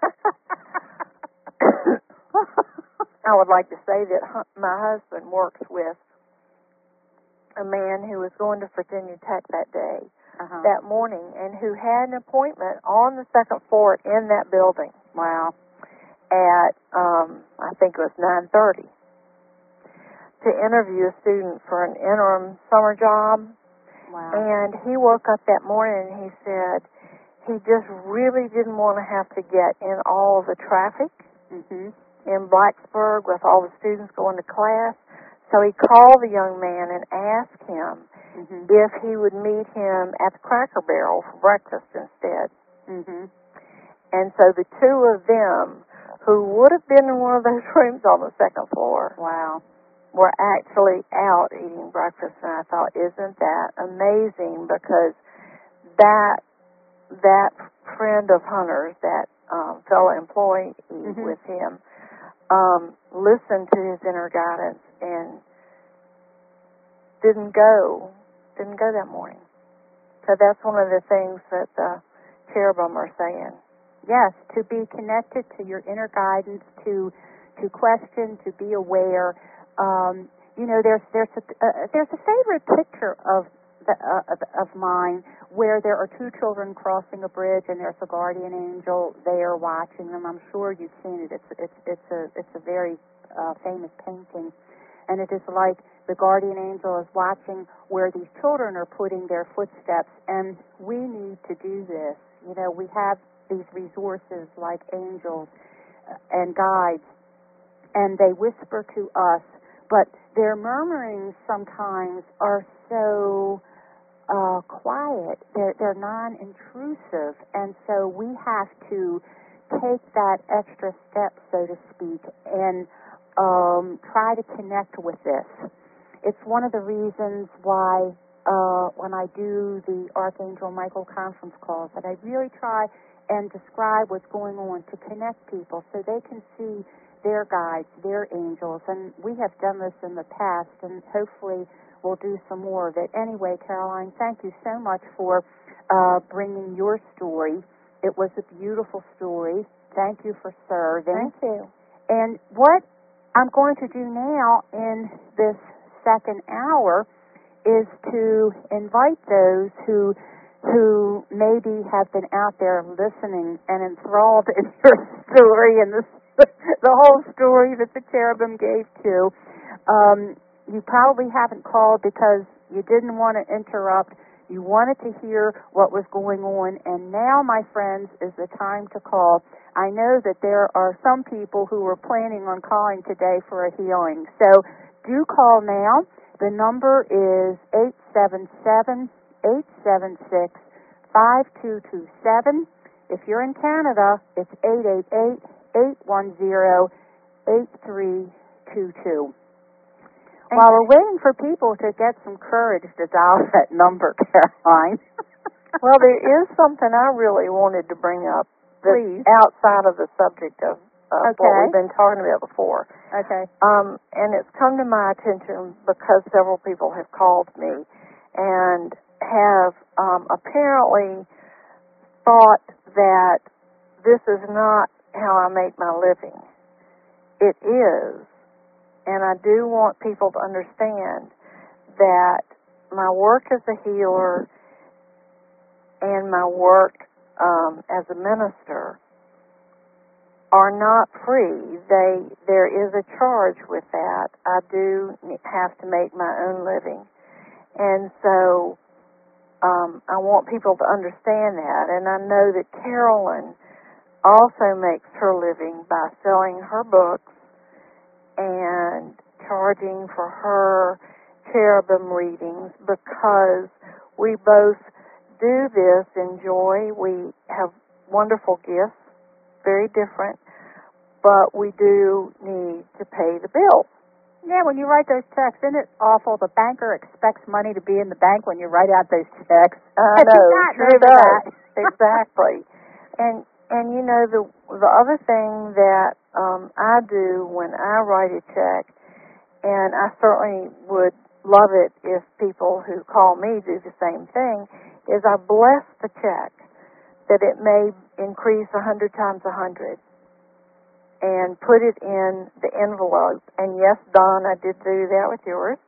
I would like to say that my husband works with a man who was going to Virginia Tech that day, that morning, and who had an appointment on the second floor in that building. Wow. At, I think it was 9:30. To interview a student for an interim summer job. Wow. And he woke up that morning and he said he just really didn't want to have to get in all of the traffic in Blacksburg with all the students going to class. So he called the young man and asked him if he would meet him at the Cracker Barrel for breakfast instead. And so the two of them, who would have been in one of those rooms on the second floor, were actually out eating breakfast. And I thought, isn't that amazing? Because that friend of Hunter's, that fellow employee with him, listened to his inner guidance and didn't go that morning. So that's one of the things that the cherubim are saying. Yes, to be connected to your inner guidance, to question, to be aware. There's a favorite picture of mine where there are two children crossing a bridge and there's a guardian angel there watching them. I'm sure you've seen it. It's a very famous painting, and it is like the guardian angel is watching where these children are putting their footsteps, and we need to do this. We have these resources like angels and guides, and they whisper to us, but their murmurings sometimes are so quiet. They're non-intrusive, and so we have to take that extra step, so to speak, and try to connect with this. It's one of the reasons why when I do the Archangel Michael conference calls, that I really try and describe what's going on to connect people so they can see their guides, their angels. And we have done this in the past, and hopefully we'll do some more of it. Anyway, Caroline, thank you so much for bringing your story. It was a beautiful story. Thank you for serving. Thank you. And what I'm going to do now in this second hour is to invite those who maybe have been out there listening and enthralled in your story and the whole story that the cherubim gave to. You probably haven't called because you didn't want to interrupt. You wanted to hear what was going on, and now, my friends, is the time to call. I know that there are some people who were planning on calling today for a healing, so do call now. The number is 877-876-5227. If you're in Canada, it's 888-810-8322. While we're waiting for people to get some courage to dial that number, Caroline. Well, there is something I really wanted to bring up that's outside of the subject of what we've been talking about before. Okay. And it's come to my attention because several people have called me and have apparently thought that this is not how I make my living. It is. And I do want people to understand that my work as a healer and my work as a minister are not free. There is a charge with that. I do have to make my own living. And so I want people to understand that. And I know that Carolyn also makes her living by selling her books and charging for her cherubim readings, because we both do this in joy. We have wonderful gifts, very different, but we do need to pay the bills. Yeah, when you write those checks, isn't it awful? The banker expects money to be in the bank when you write out those checks. I know, sure does. Exactly. And you know, the other thing that I do when I write a check, and I certainly would love it if people who call me do the same thing, is I bless the check that it may increase 100 times 100 and put it in the envelope. And yes, Don, I did do that with yours.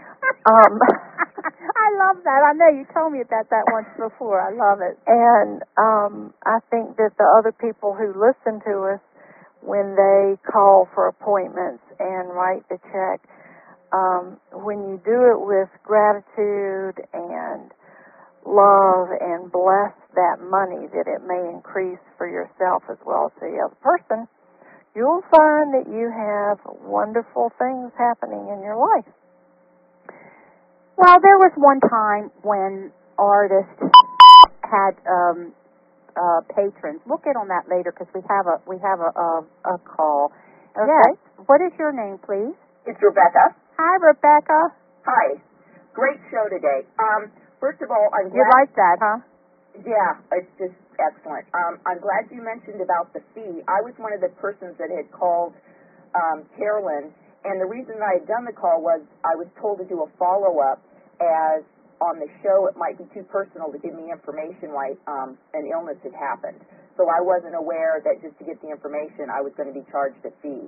I love that. I know you told me about that once before. I love it. And I think that the other people who listen to us, when they call for appointments and write the check, when you do it with gratitude and love and bless that money, that it may increase for yourself as well as the other person, you'll find that you have wonderful things happening in your life. Well, there was one time when artists had patrons. We'll get on that later because we have a call. Okay. Yes. What is your name, please? It's Rebecca. Hi, Rebecca. Hi. Great show today. First of all, I'm glad... You like that, huh? Yeah, it's just excellent. I'm glad you mentioned about the fee. I was one of the persons that had called Carolyn, and the reason I had done the call was I was told to do a follow-up, as on the show it might be too personal to give me information why an illness had happened. So I wasn't aware that just to get the information, I was going to be charged a fee.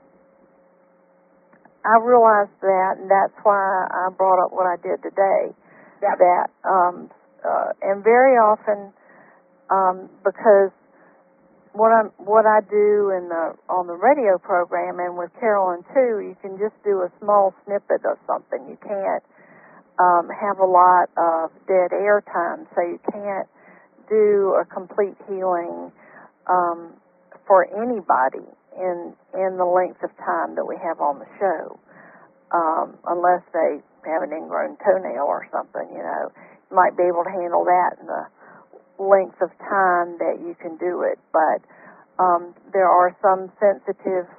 I realized that, and that's why I brought up what I did today. And very often, because what I do on the radio program and with Carolyn too, you can just do a small snippet of something. You can't have a lot of dead air time, so you can't do a complete healing for anybody in the length of time that we have on the show, unless they have an ingrown toenail or something. You might be able to handle that in the length of time that you can do it, but there are some sensitive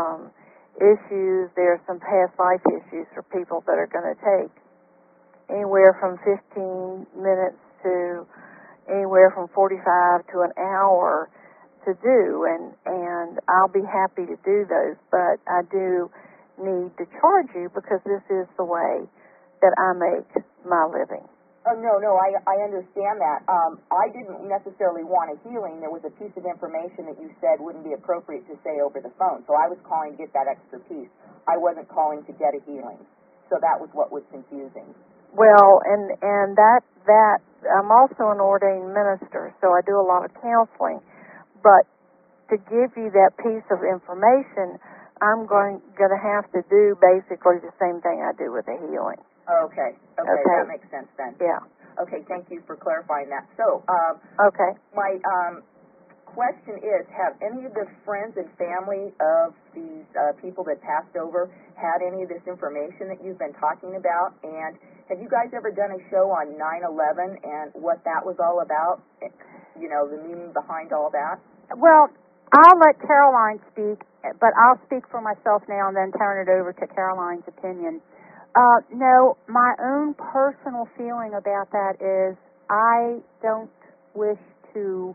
issues. There are some past life issues for people that are going to take anywhere from 15 minutes to anywhere from 45 to an hour to do, and I'll be happy to do those, but I do need to charge you because this is the way that I make my living. Oh, no, I understand that. I didn't necessarily want a healing. There was a piece of information that you said wouldn't be appropriate to say over the phone, so I was calling to get that extra piece. I wasn't calling to get a healing, so that was what was confusing. Well, and that I'm also an ordained minister, so I do a lot of counseling, but to give you that piece of information, I'm going to have to do basically the same thing I do with a healing. Okay, that makes sense then. Yeah. Okay, thank you for clarifying that. So, okay. My question is, have any of the friends and family of these people that passed over had any of this information that you've been talking about? And have you guys ever done a show on 9/11 and what that was all about? The meaning behind all that? Well, I'll let Caroline speak, but I'll speak for myself now and then turn it over to Caroline's opinion. No, my own personal feeling about that is I don't wish to,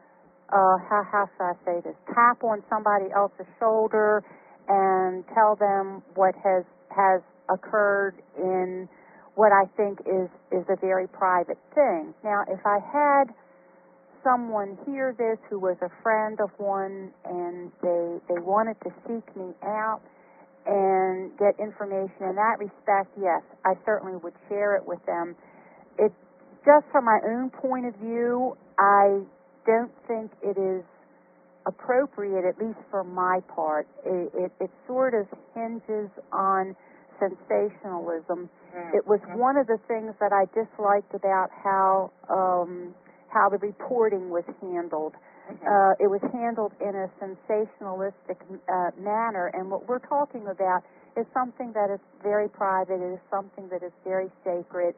how should I say this, tap on somebody else's shoulder and tell them what has occurred in what I think is a very private thing. Now, if I had someone hear this who was a friend of one and they wanted to seek me out and get information in that respect, yes, I certainly would share it with them. It just from my own point of view, I don't think it is appropriate, at least for my part. It sort of hinges on sensationalism. It was one of the things that I disliked about how the reporting was handled. It was handled in a sensationalistic manner, and what we're talking about is something that is very private. It is something that is very sacred.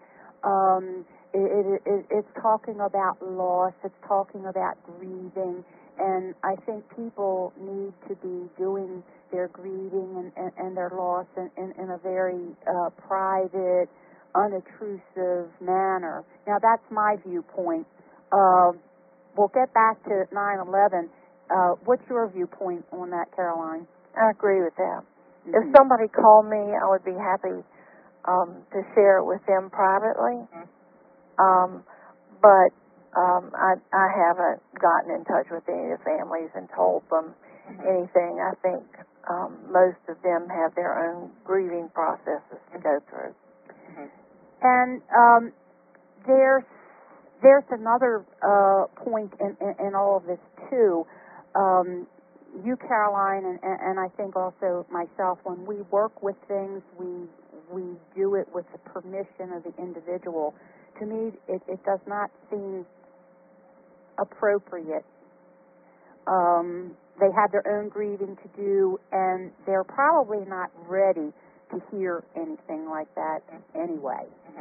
It's talking about loss. It's talking about grieving, and I think people need to be doing their grieving and their loss in a very private, unobtrusive manner. Now, that's my viewpoint. We'll get back to 9/11. What's your viewpoint on that, Caroline? I agree with that. If somebody called me, I would be happy to share it with them privately. But I haven't gotten in touch with any of the families and told them anything. I think most of them have their own grieving processes to go through. And there's another point in all of this too. You, Caroline, and I think also myself, when we work with things, we do it with the permission of the individual. To me, it does not seem appropriate. They have their own grieving to do, and they're probably not ready to hear anything like that anyway.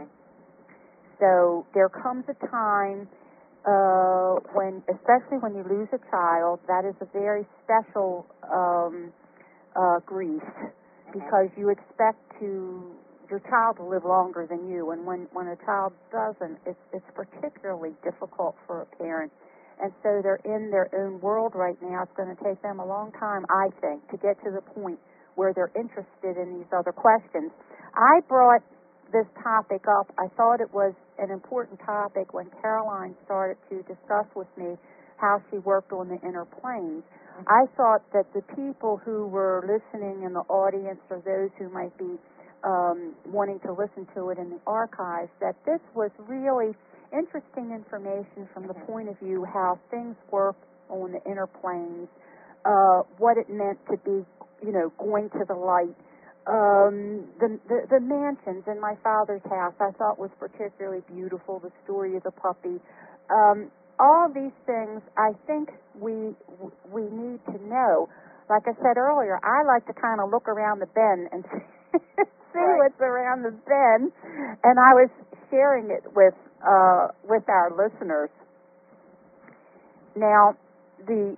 So there comes a time when, especially when you lose a child, that is a very special grief, because you expect your child to live longer than you, and when a child doesn't, it's particularly difficult for a parent. And so they're in their own world right now. It's going to take them a long time, I think, to get to the point where they're interested in these other questions. I brought this topic up. I thought it was an important topic when Caroline started to discuss with me how she worked on the inner planes. I thought that the people who were listening in the audience, or those who might be wanting to listen to it in the archives, that this was really interesting information from the point of view how things work on the inner planes, what it meant to be, going to the light. The mansions in my father's house I thought was particularly beautiful, the story of the puppy. All these things I think we need to know. Like I said earlier, I like to kind of look around the bend and see what's around the bend, and I was sharing it with our listeners. Now, the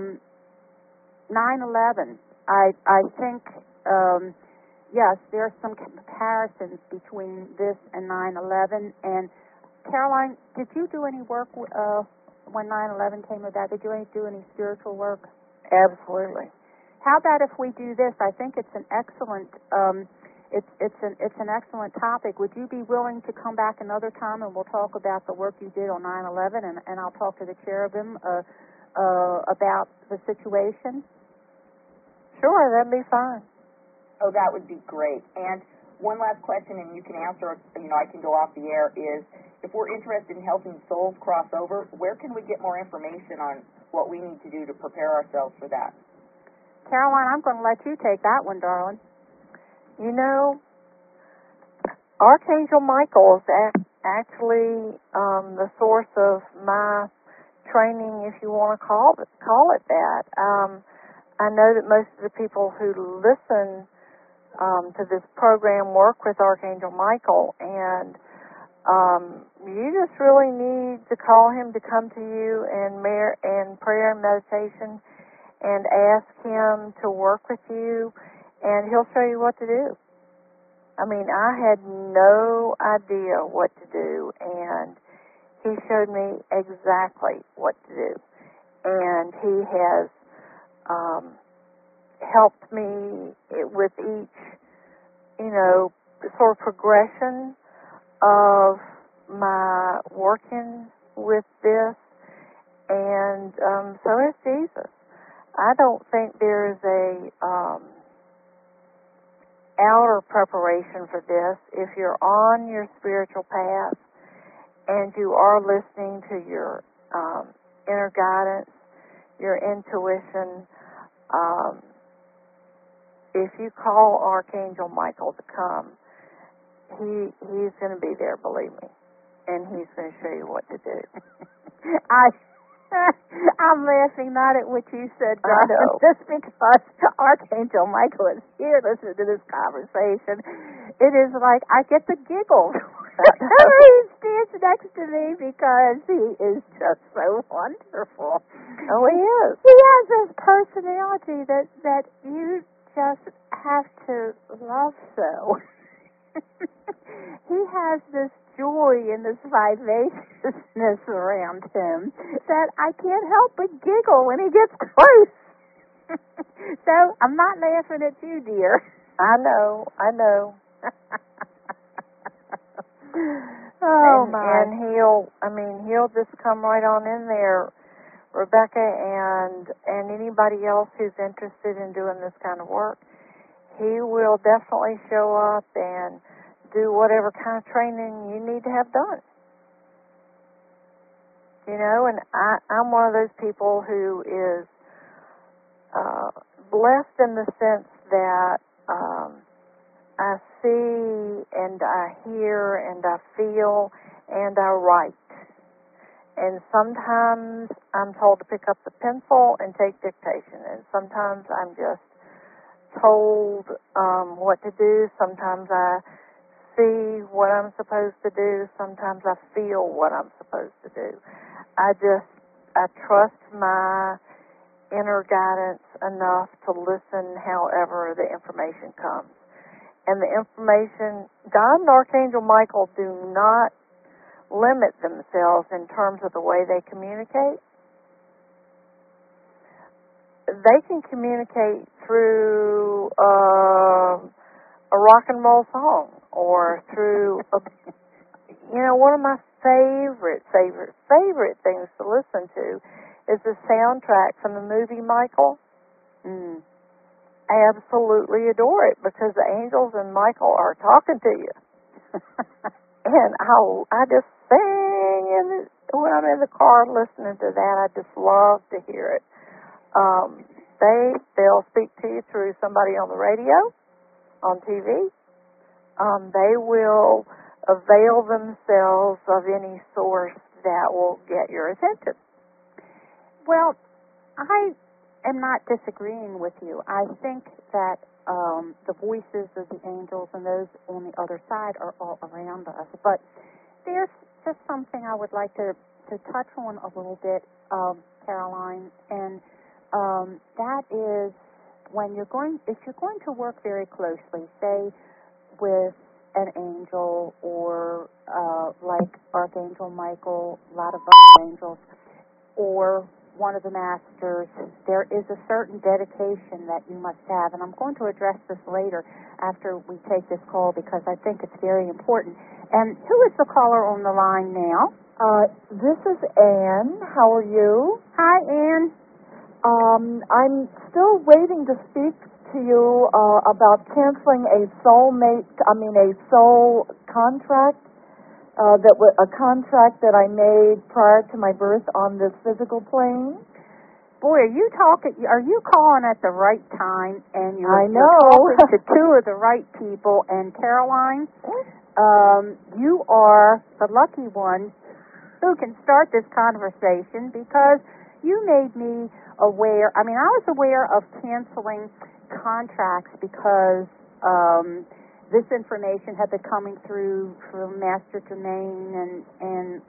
9/11, I think, yes, there are some comparisons between this and 9/11. And Caroline, did you do any work when 9/11 came about? Did you do any spiritual work? Absolutely. How about if we do this? I think it's an excellent it's an excellent topic. Would you be willing to come back another time and we'll talk about the work you did on 9/11, and I'll talk to the cherubim about the situation? Sure, that'd be fine. Oh, that would be great. And one last question, and you can answer, I can go off the air, is if we're interested in helping souls cross over, where can we get more information on what we need to do to prepare ourselves for that? Caroline, I'm going to let you take that one, darling. Archangel Michael is actually the source of my training, if you want to call it that. I know that most of the people who listen to this program work with Archangel Michael, and you just really need to call him to come to you in prayer and meditation and ask him to work with you, and he'll show you what to do. I mean, I had no idea what to do, and he showed me exactly what to do. And he has helped me with each, sort of progression of my working with this. And so is Jesus. I don't think there's a outer preparation for this. If you're on your spiritual path and you are listening to your inner guidance, your intuition, if you call Archangel Michael to come, he's going to be there, believe me, and he's going to show you what to do. I'm laughing not at what you said, John, just because Archangel Michael is here listening to this conversation. It is like I get the giggles whenever he stands next to me because he is just so wonderful. Oh, he is. He has this personality that you just have to love so. He has this joy and this vivaciousness around him that I can't help but giggle when he gets close. So I'm not laughing at you, dear. I know. My. And he'll just come right on in there, Rebecca, and anybody else who's interested in doing this kind of work. He will definitely show up and do whatever kind of training you need to have done. And I'm one of those people who is blessed in the sense that I see and I hear and I feel and I write. And sometimes I'm told to pick up the pencil and take dictation, and sometimes I'm just told what to do. Sometimes I see what I'm supposed to do. Sometimes I feel what I'm supposed to do. I trust my inner guidance enough to listen however the information comes. And the information, God and Archangel Michael do not limit themselves in terms of the way they communicate. They can communicate through a rock and roll song, or through one of my favorite things to listen to is is the soundtrack from the movie Michael. Mm. I absolutely adore it because the angels and Michael are talking to you. And I just sing when I'm in the car listening to that. I just love to hear it. They'll speak to you through somebody on the radio, on TV. They will avail themselves of any source that will get your attention. Well, I am not disagreeing with you. I think that the voices of the angels and those on the other side are all around us. But there's just something I would like to touch on a little bit, Caroline, and that is if you're going to work very closely, say with an angel or like Archangel Michael, a lot of angels, or one of the masters, there is a certain dedication that you must have, and I'm going to address this later after we take this call because I think it's very important. And who is the caller on the line now? This is Anne. How are you? Hi, Anne. I'm still waiting to speak to you about canceling a soul contract. That was a contract that I made prior to my birth on this physical plane. Boy, are you calling at the right time? And I know. You're talking to two of the right people. And Caroline, you are the lucky one who can start this conversation because you made me aware. I mean, I was aware of canceling contracts because this information had been coming through from Master Germain and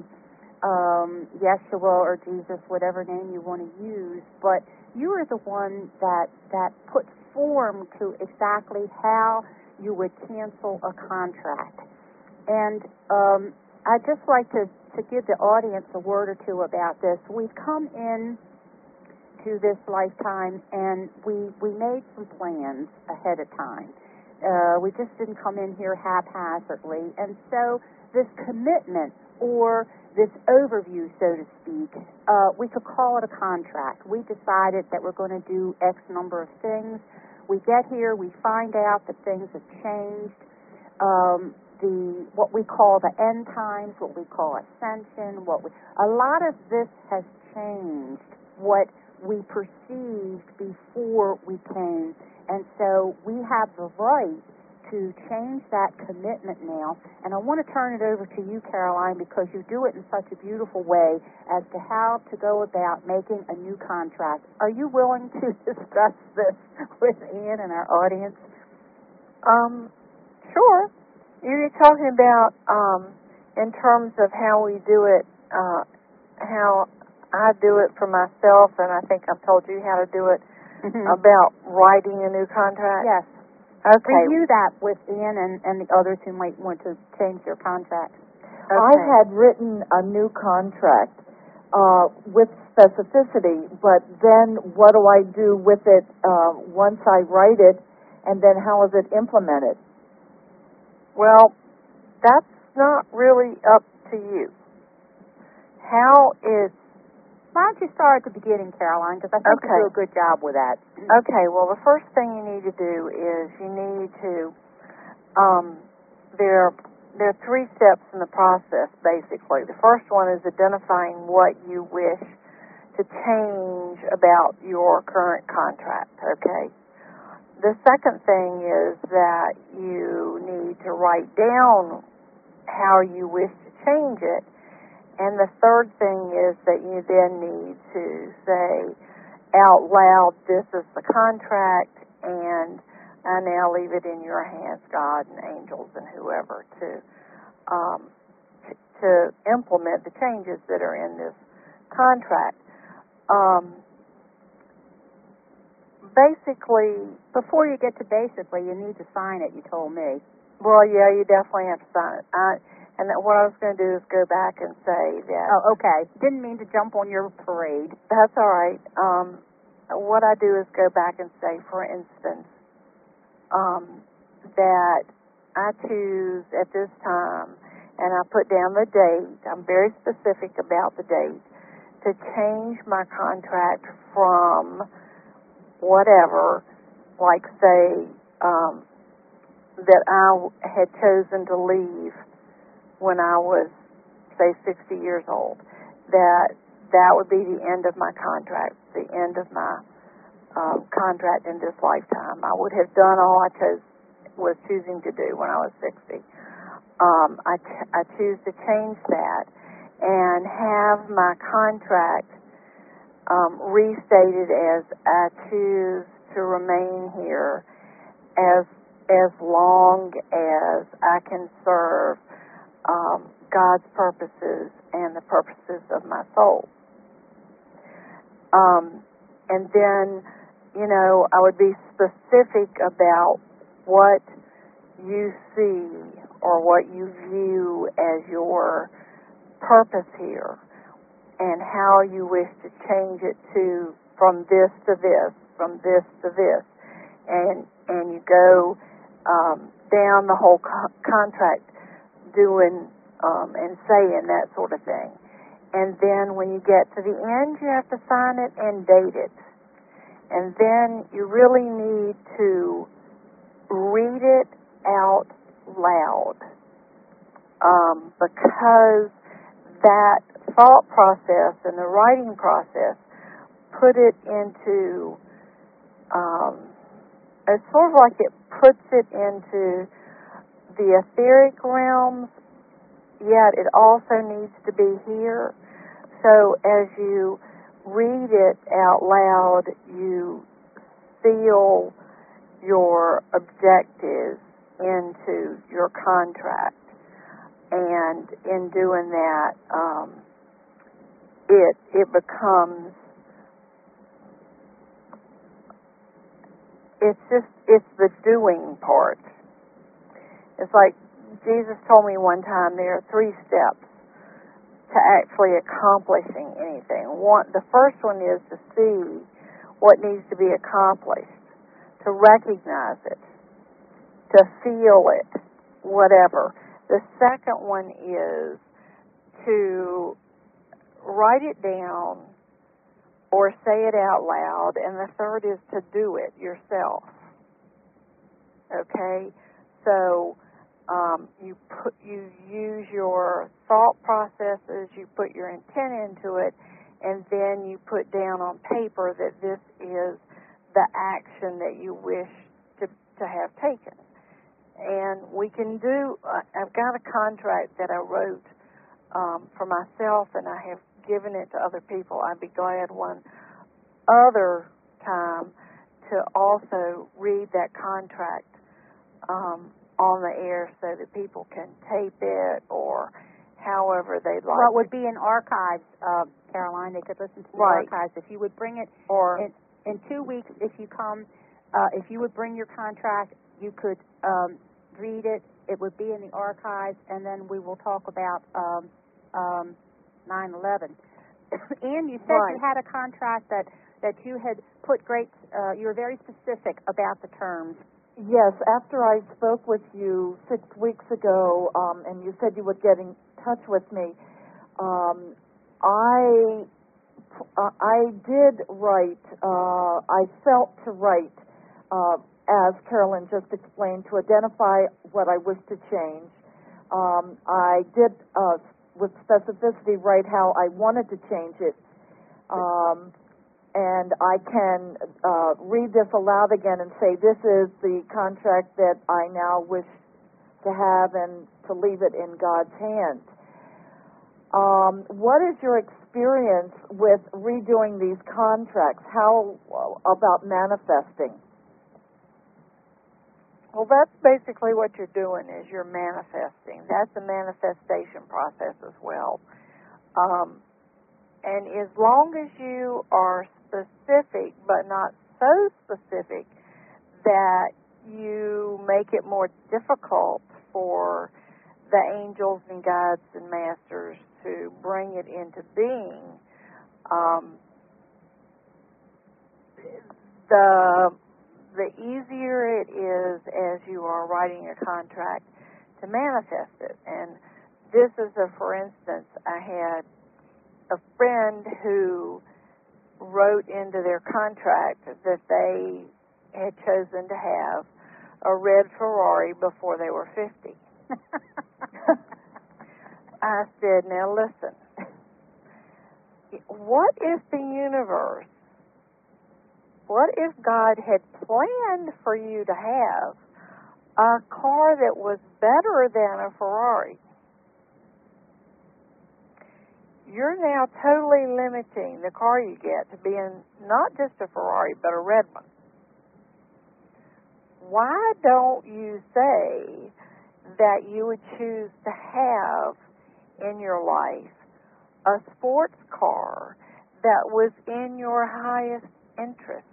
Yeshua or Jesus, whatever name you want to use. But you are the one that put form to exactly how you would cancel a contract. And I'd just like to give the audience a word or two about this. We've come in to this lifetime and we made some plans ahead of time. We just didn't come in here haphazardly. And so this commitment or this overview, so to speak, we could call it a contract. We decided that we're going to do X number of things. We get here, we find out that things have changed. What we call the end times, what we call ascension, a lot of this has changed what we perceived before we came. And so we have the right to change that commitment now. And I want to turn it over to you, Caroline, because you do it in such a beautiful way as to how to go about making a new contract. Are you willing to discuss this with Ann and our audience? Sure. You're talking about in terms of how we do it, how I do it for myself, and I think I've told you how to do it. Mm-hmm. About writing a new contract? Yes. Okay. Review that with Ian and the others who might want to change their contracts. Okay. I had written a new contract with specificity, but then what do I do with it once I write it, and then how is it implemented? Well, that's not really up to you. How is... Why don't you start at the beginning, Caroline, because I think you do a good job with that. Okay, well, the first thing you need to do is you need to, there are three steps in the process, basically. The first one is identifying what you wish to change about your current contract, okay? The second thing is that you need to write down how you wish to change it. And the third thing is that you then need to say out loud, this is the contract, and I now leave it in your hands, God and angels and whoever, to implement the changes that are in this contract. Basically, before you get to basically, you need to sign it, you told me. Well, yeah, you definitely have to sign it. And what I was going to do is go back and say that... Oh, okay. Didn't mean to jump on your parade. That's all right. What I do is go back and say, for instance, that I choose at this time, and I put down the date. I'm very specific about the date, to to change my contract from whatever, like say that I had chosen to leave when I was, say, 60 years old, that would be the end of my contract, the end of my contract in this lifetime. I would have done all I was choosing to do when I was 60. I choose to change that and have my contract restated as I choose to remain here as long as I can serve God's purposes and the purposes of my soul. And then, I would be specific about what you see or what you view as your purpose here and how you wish to change it from this to this, from this to this. And you go down the whole contract doing and saying that sort of thing. And then when you get to the end, you have to sign it and date it. And then you really need to read it out loud, because that thought process and the writing process put it into, it's sort of like it puts it into the etheric realms, yet it also needs to be here. So as you read it out loud, you seal your objectives into your contract. And in doing that, it becomes, it's the doing part. It's like Jesus told me one time there are 3 steps to actually accomplishing anything. The first one is to see what needs to be accomplished, to recognize it, to feel it, whatever. The second one is to write it down or say it out loud, and the third is to do it yourself. Okay? So you use your thought processes, you put your intent into it, and then you put down on paper that this is the action that you wish to have taken. And we can do, I've got a contract that I wrote for myself, and I have given it to other people. I'd be glad one other time to also read that contract on the air so that people can tape it or however they'd like. Well, it would be in archives, Caroline. They could listen to the archives. If you would bring it, or in 2 weeks, if you come, if you would bring your contract, you could read it. It would be in the archives, and then we will talk about 9/11. And you said you had a contract that you had put you were very specific about the terms. Yes, after I spoke with you 6 weeks ago, and you said you would get in touch with me, I did write, I felt to write, as Carolyn just explained, to identify what I wished to change. I did, with specificity, write how I wanted to change it. And I can read this aloud again and say, this is the contract that I now wish to have and to leave it in God's hands. What is your experience with redoing these contracts? How about manifesting? Well, that's basically what you're doing, is you're manifesting. That's a manifestation process as well. And as long as you are specific, but not so specific that you make it more difficult for the angels and guides and masters to bring it into being, the easier it is as you are writing a contract to manifest it. And this is for instance, I had a friend who wrote into their contract that they had chosen to have a red Ferrari before they were 50. I said, now listen, what if the universe, what if God had planned for you to have a car that was better than a Ferrari? You're now totally limiting the car you get to being not just a Ferrari, but a red one. Why don't you say that you would choose to have in your life a sports car that was in your highest interest?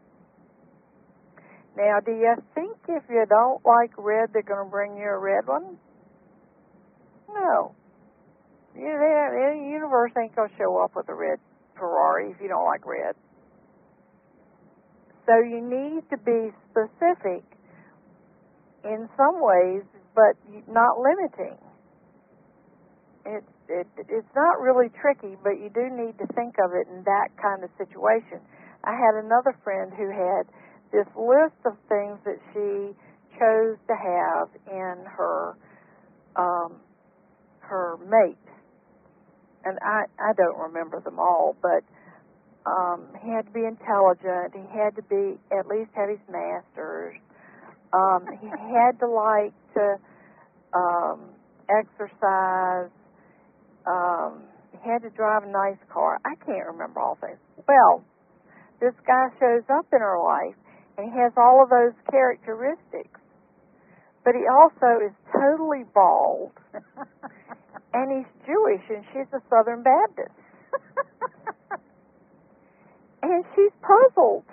Now, do you think if you don't like red, they're going to bring you a red one? No. The universe ain't going to show up with a red Ferrari if you don't like red. So you need to be specific in some ways, but not limiting. It's not really tricky, but you do need to think of it in that kind of situation. I had another friend who had this list of things that she chose to have in her mate. And I don't remember them all, but he had to be intelligent. He had to be at least have his master's. He had to like to exercise. He had to drive a nice car. I can't remember all things. Well, this guy shows up in her life, and he has all of those characteristics. But he also is totally bald, and he's Jewish, and she's a Southern Baptist. And she's puzzled.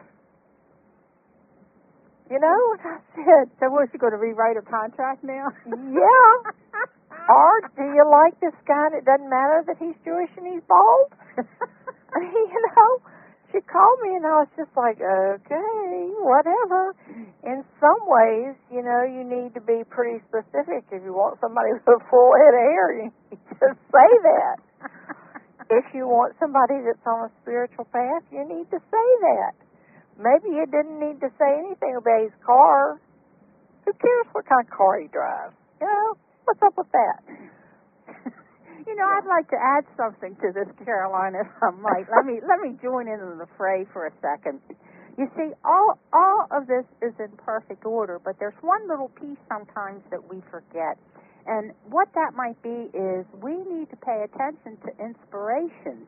You know, and I said, so was she going to rewrite her contract now? Yeah. Or do you like this guy and it doesn't matter that he's Jewish and he's bald? You know, she called me and I was just like, okay, whatever. In some ways, you know, you need to be pretty specific. If you want somebody with a full head of hair, you need to say that. If you want somebody that's on a spiritual path, you need to say that. Maybe you didn't need to say anything about his car. Who cares what kind of car he drives? You know, what's up with that? You know, I'd like to add something to this, Caroline, if I might. Let me join in the fray for a second. You see, all of this is in perfect order, but there's one little piece sometimes that we forget. And what that might be is we need to pay attention to inspiration.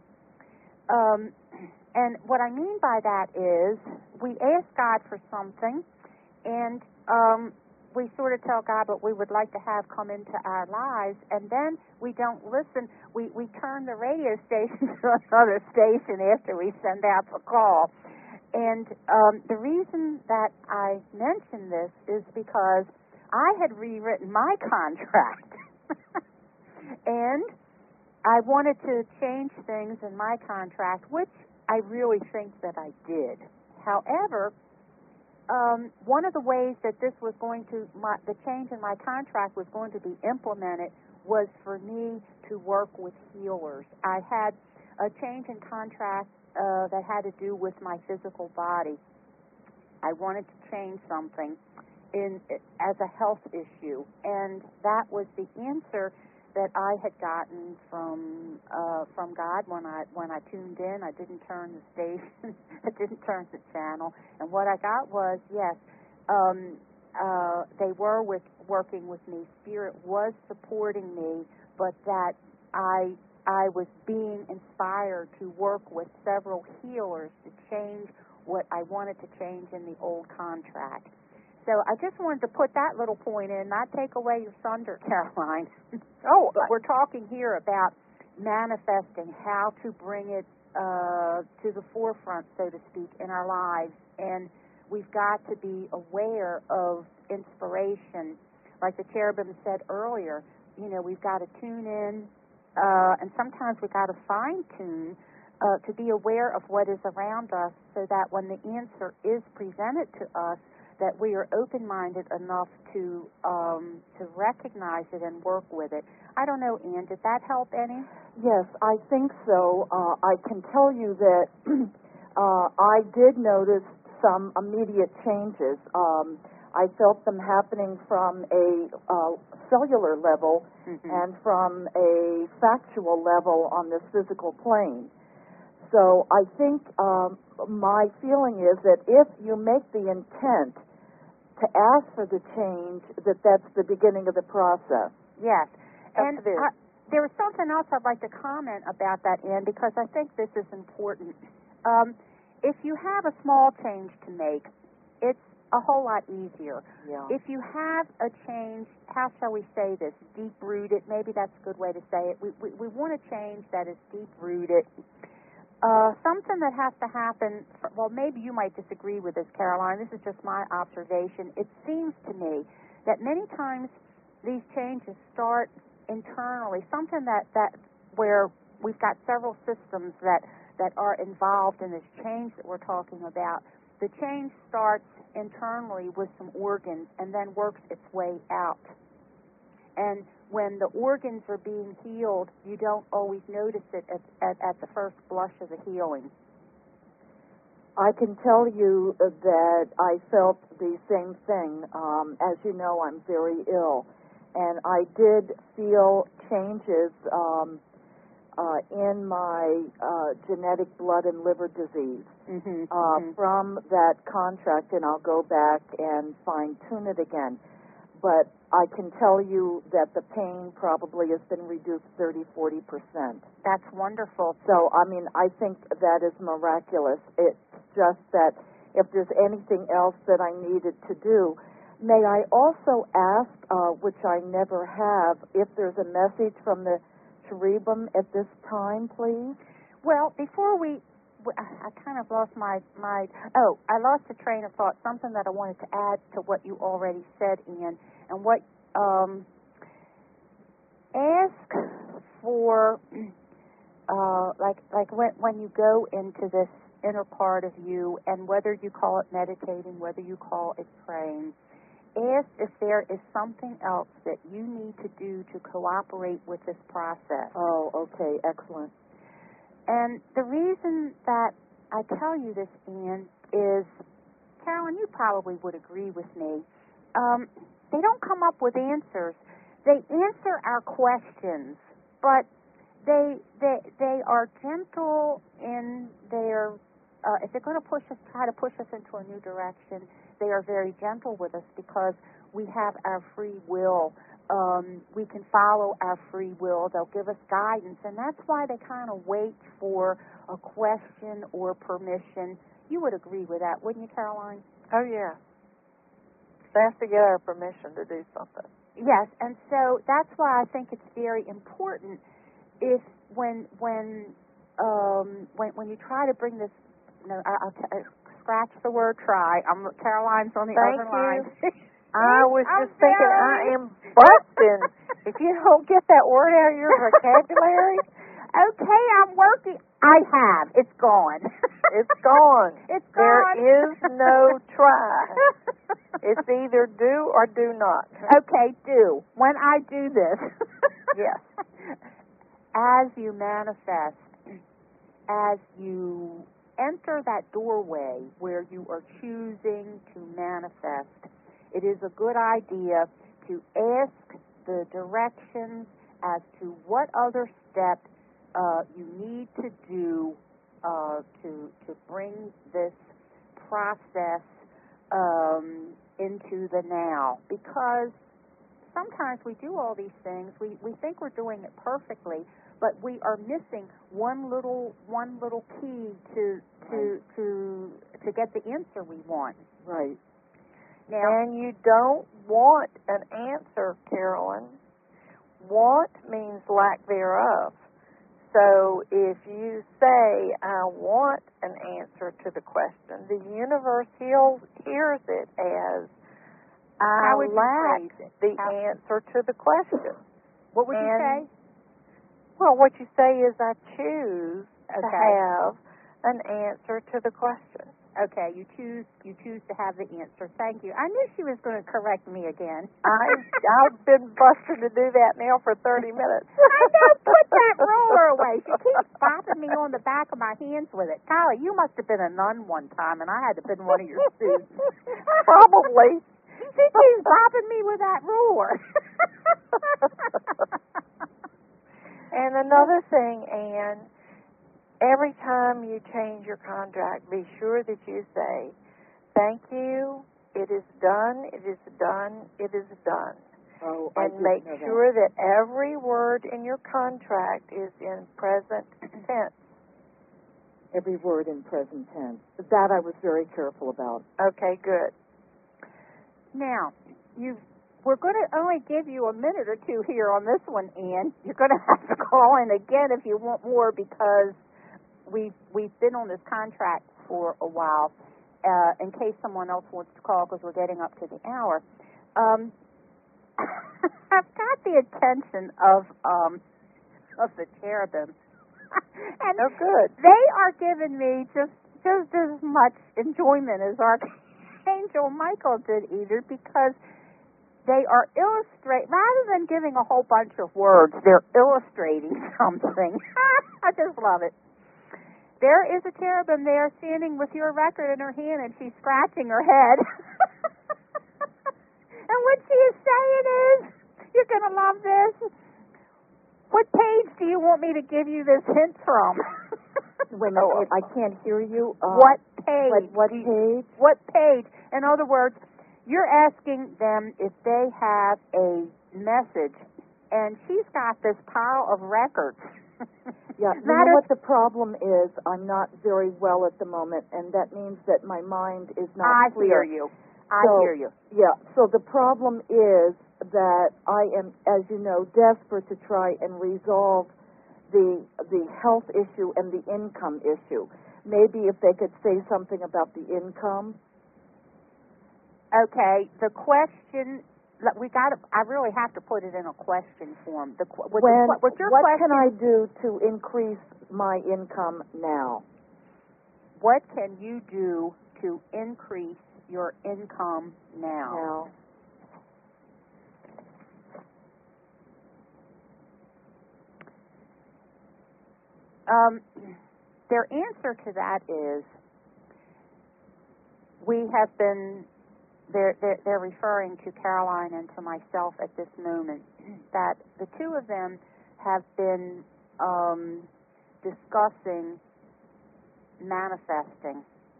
And what I mean by that is we ask God for something, and we sort of tell God what we would like to have come into our lives, and then we don't listen. We turn the radio station to another station after we send out the call. And the reason that I mention this is because I had rewritten my contract, and I wanted to change things in my contract, which I really think that I did. However, one of the ways that this was going to, the change in my contract was going to be implemented was for me to work with healers. I had a change in contract that had to do with my physical body. I wanted to change something as a health issue, and that was the answer that I had gotten from God when I tuned in. I didn't turn the station, I didn't turn the channel, and what I got was yes, they were working with me. Spirit was supporting me, but that I was being inspired to work with several healers to change what I wanted to change in the old contract. So I just wanted to put that little point in, not take away your thunder, Caroline. We're talking here about manifesting, how to bring it to the forefront, so to speak, in our lives. And we've got to be aware of inspiration. Like the cherubim said earlier, you know, we've got to tune in, and sometimes we've got to fine-tune to be aware of what is around us so that when the answer is presented to us, that we are open-minded enough to recognize it and work with it. I don't know, Ann, did that help any? Yes, I think so. I can tell you that I did notice some immediate changes. I felt them happening from a cellular level and from a factual level on this physical plane. So I think my feeling is that if you make the intent to ask for the change, that's the beginning of the process. Yes. And That's it. there was something else I'd like to comment about that, Ann, because I think this is important. If you have a small change to make, it's a whole lot easier. Yeah. If you have a change, how shall we say this, deep-rooted, maybe that's a good way to say it. We want a change that is deep-rooted. Something that has to happen, well, maybe you might disagree with this, Caroline. This is just my observation. It seems to me that many times these changes start internally, something that where we've got several systems that are involved in this change that we're talking about. The change starts internally with some organs and then works its way out. And when the organs are being healed, you don't always notice it at the first blush of the healing. I can tell you that I felt the same thing. As you know, I'm very ill, and I did feel changes in my genetic blood and liver disease from that contract, and I'll go back and fine-tune it again. But I can tell you that the pain probably has been reduced 30-40%. That's wonderful. So, I mean, I think that is miraculous. It's just that if there's anything else that I needed to do, may I also ask, which I never have, if there's a message from the cherubim at this time, please? Well, before I kind of lost I lost the train of thought, something that I wanted to add to what you already said, Ian, and what, ask for, like when you go into this inner part of you, and whether you call it meditating, whether you call it praying, ask if there is something else that you need to do to cooperate with this process. Oh, okay, excellent. And the reason that I tell you this, Ian, is, Carolyn, you probably would agree with me, they don't come up with answers. They answer our questions, but they are gentle in their, if they're going to try to push us into a new direction, they are very gentle with us because we have our free will. We can follow our free will. They'll give us guidance, and that's why they kind of wait for a question or permission. You would agree with that, wouldn't you, Caroline? Oh, yeah. They have to get our permission to do something. Yes, and so that's why I think it's very important if when you try to bring this, I'll scratch the word try. Caroline's on the Thank other you. line. I was just thinking, I am busting. If you don't get that word out of your vocabulary. Okay, I'm working. I have. It's gone. It's gone. It's There gone. is no try. It's either do or do not. Okay, do. When I do this. Yes. As you manifest, as you enter that doorway where you are choosing to manifest, it is a good idea to ask the directions as to what other steps you need to do to bring this process into the now. Because sometimes we do all these things, we think we're doing it perfectly, but we are missing one little key to get the answer we want. Right. Now, And you don't want an answer, Carolyn. Want means lack thereof. So if you say, I want an answer to the question, the universe hears it as, I how would you lack phrase it? the answer to the question. What would you say? Well, what you say is, I choose to Okay. have an answer to the question. Okay, you choose to have the answer. Thank you. I knew she was going to correct me again. I've been busting to do that now for 30 minutes. I know. Put that ruler away. She keeps bopping me on the back of my hands with it. Kylie, you must have been a nun one time, and I had to have been one of your students. Probably. She keeps bopping me with that ruler. And another thing, Anne, every time you change your contract, be sure that you say, "Thank you, it is done, it is done, it is done." Oh, and make sure that every word in your contract is in present tense. Every word in present tense. That I was very careful about. Okay, good. Now, we're going to only give you a minute or two here on this one, Ann. You're going to have to call in again if you want more, because we've been on this contract for a while. In case someone else wants to call, because we're getting up to the hour. I've got the attention of the cherubim. And oh, good. They are giving me just as much enjoyment as Archangel Michael did, either, because they are rather than giving a whole bunch of words, they're illustrating something. I just love it. There is a cherubim there standing with your record in her hand, and she's scratching her head. And what she is saying is, you're going to love this. What page do you want me to give you this hint from? Wait a minute, I can't hear you. What page? What page? What page? In other words, you're asking them if they have a message, and she's got this pile of records. Yeah, you know what the problem is? I'm not very well at the moment, and that means that my mind is not clear. I hear you. I hear you. Yeah, so the problem is that I am, as you know, desperate to try and resolve the health issue and the income issue. Maybe if they could say something about the income. Okay, the question, I really have to put it in a question form. What can I do to increase my income now? What can you do to increase your income now? Their answer to that is, we have been, they're referring to Caroline and to myself at this moment, that the two of them have been discussing manifesting.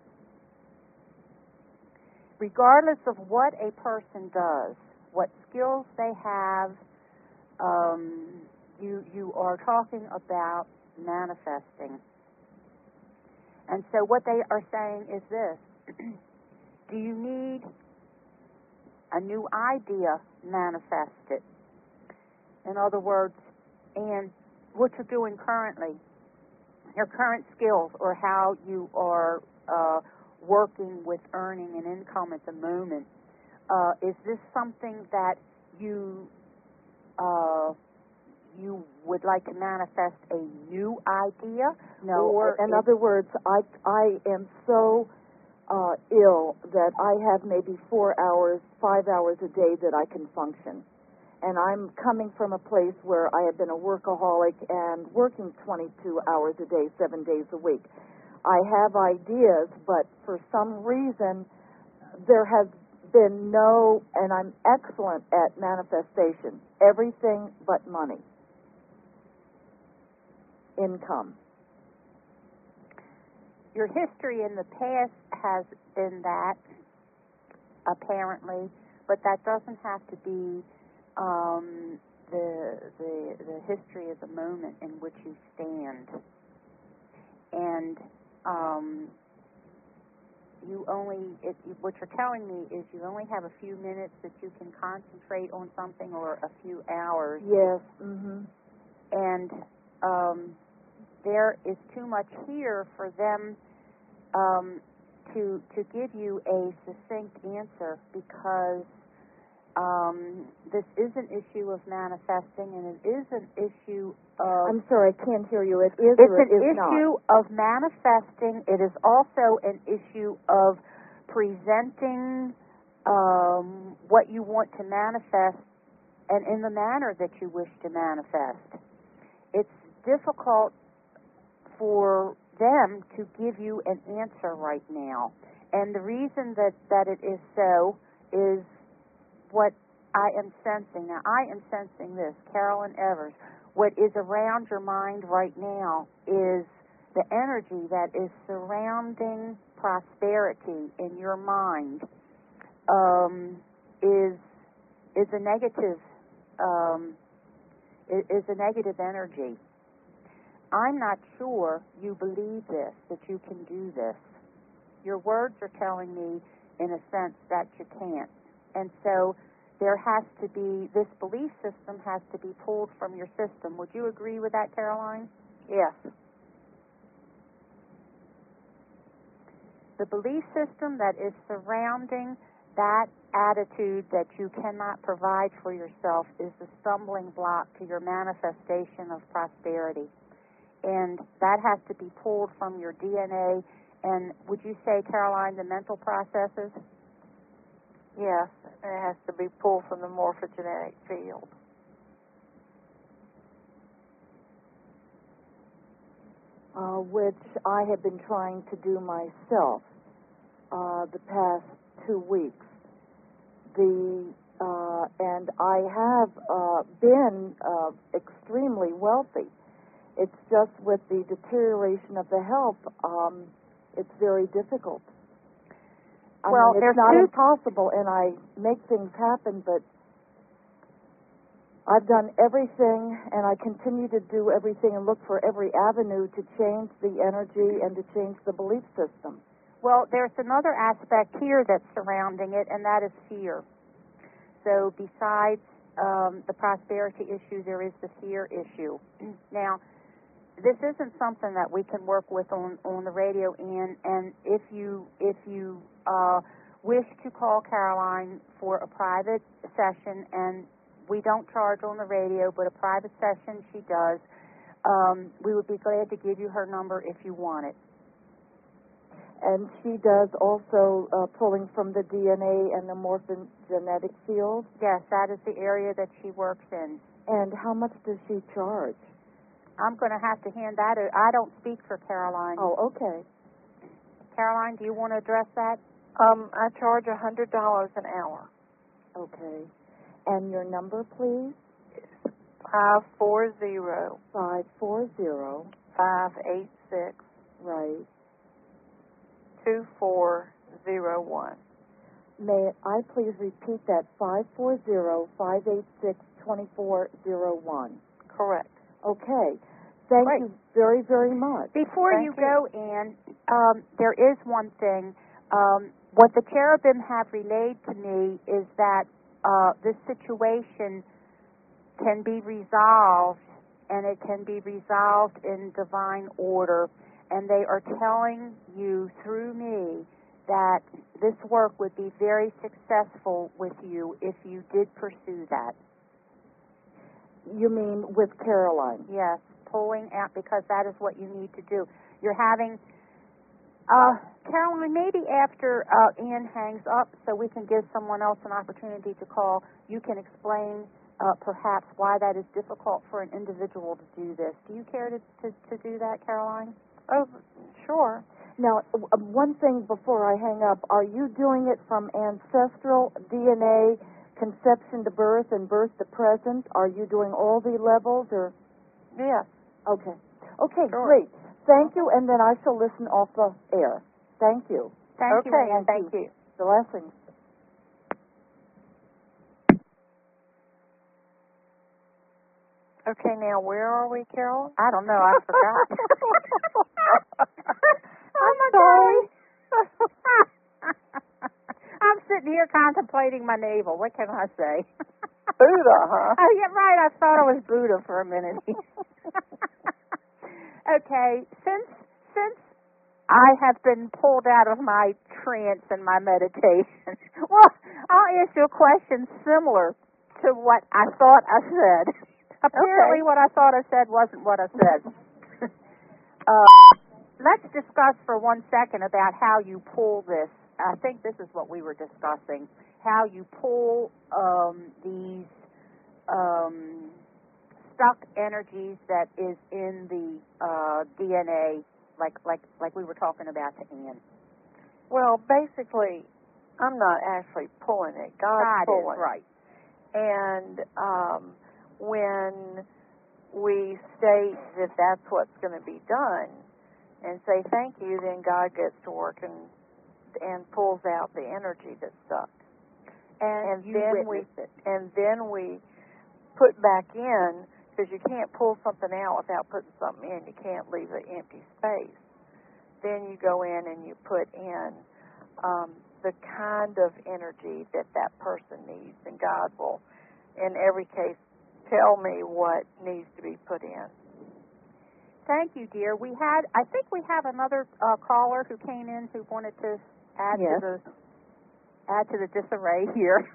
Regardless of what a person does, what skills they have, you are talking about manifesting. And so what they are saying is this: do you need a new idea manifested? In other words, and what you're doing currently, your current skills, or how you are working with earning an income at the moment, is this something that you would like to manifest a new idea? No. Or in other words, I am so ill that I have maybe 4 hours, 5 hours a day that I can function. And I'm coming from a place where I have been a workaholic and working 22 hours a day, 7 days a week. I have ideas, but for some reason there has been and I'm excellent at manifestation, everything but money, income. Your history in the past has been that, apparently, but that doesn't have to be the history of the moment in which you stand. And what you're telling me is you only have a few minutes that you can concentrate on something, or a few hours. Yes. Mm-hmm. And there is too much here for them to give you a succinct answer, because this is an issue of manifesting, and it is an issue of... I'm sorry, I can't hear you. It is It's or it an is not? issue of manifesting. It is also an issue of presenting what you want to manifest and in the manner that you wish to manifest. It's difficult for them to give you an answer right now. And the reason that it is so is what I am sensing. Now, I am sensing this, Carolyn Evers. What is around your mind right now is the energy that is surrounding prosperity in your mind is a negative is a negative energy. I'm not sure you believe this, that you can do this. Your words are telling me, in a sense, that you can't. And so there has to be, this belief system has to be pulled from your system. Would you agree with that, Caroline? Yes. The belief system that is surrounding that attitude that you cannot provide for yourself is the stumbling block to your manifestation of prosperity. And that has to be pulled from your DNA. And would you say, Caroline, the mental processes? Yes, it has to be pulled from the morphogenetic field. Which I have been trying to do myself the past 2 weeks. And I have been extremely wealthy. It's just with the deterioration of the health, it's very difficult. I mean, it's not impossible, and I make things happen, but I've done everything, and I continue to do everything and look for every avenue to change the energy and to change the belief system. Well, there's another aspect here that's surrounding it, and that is fear. So besides the prosperity issue, there is the fear issue. Now, this isn't something that we can work with on the radio, and if you wish to call Caroline for a private session, and we don't charge on the radio, but a private session she does, we would be glad to give you her number if you want it. And she does also pulling from the DNA and the morphogenetic field? Yes, that is the area that she works in. And how much does she charge? I'm going to have to hand that out. I don't speak for Caroline. Oh, okay. Caroline, do you want to address that? I charge $100 an hour. Okay. And your number, please? 540 540 586 Right. 2401. May I please repeat that? 540-586-2401. Correct. Okay. Thank Great. you very, very much. Before Thank you you. go, Ann, there is one thing. What the cherubim have relayed to me is that this situation can be resolved, and it can be resolved in divine order. And they are telling you through me that this work would be very successful with you if you did pursue that. You mean with Caroline? Yes, pulling out, because that is what you need to do. You're having, Caroline, maybe after Ann hangs up, so we can give someone else an opportunity to call, you can explain perhaps why that is difficult for an individual to do this. Do you care to do that, Caroline? Oh, sure. Now, one thing before I hang up, are you doing it from ancestral DNA, conception to birth and birth to present? Are you doing all the levels, or? Yes. Okay. Okay, Sure. great. Thank you, and then I shall listen off the air. Thank you. Thank you, Okay, Ann. thank you. Blessings. Okay, now where are we, Carol? I don't know. I forgot. I'm sorry. I'm sitting here contemplating my navel. What can I say? Buddha, huh? Oh, yeah, right. I thought I was Buddha for a minute. Okay, since I have been pulled out of my trance and my meditation, well, I'll ask you a question similar to what I thought I said. Apparently, what I thought I said wasn't what I said. Let's discuss for 1 second about how you pull this. I think this is what we were discussing. How you pull these stuck energies that is in the DNA, like we were talking about to Ann. Well, basically, I'm not actually pulling it. God's pulling is, right. And when we state that that's what's going to be done and say thank you, then God gets to work and pulls out the energy that's stuck. And then we put back in, because you can't pull something out without putting something in. You can't leave an empty space. Then you go in and you put in the kind of energy that person needs, and God will, in every case, tell me what needs to be put in. Thank you, dear. I think we have another caller who came in who wanted to add to the disarray here.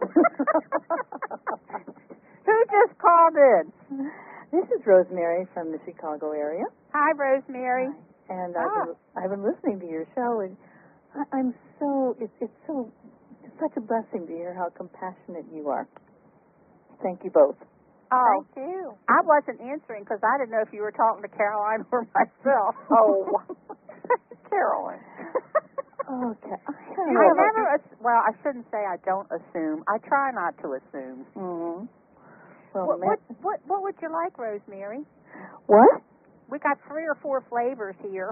Who just called in? This is Rosemary from the Chicago area. Hi, Rosemary. Hi. And I've been listening to your show, and I'm so it's such a blessing to hear how compassionate you are. Thank you both. Oh, thank you. I wasn't answering because I didn't know if you were talking to Caroline or myself. Oh, Caroline. Okay. I shouldn't say I don't assume. I try not to assume. Mm-hmm. Well, what would you like, Rosemary? What? We got 3 or 4 flavors here.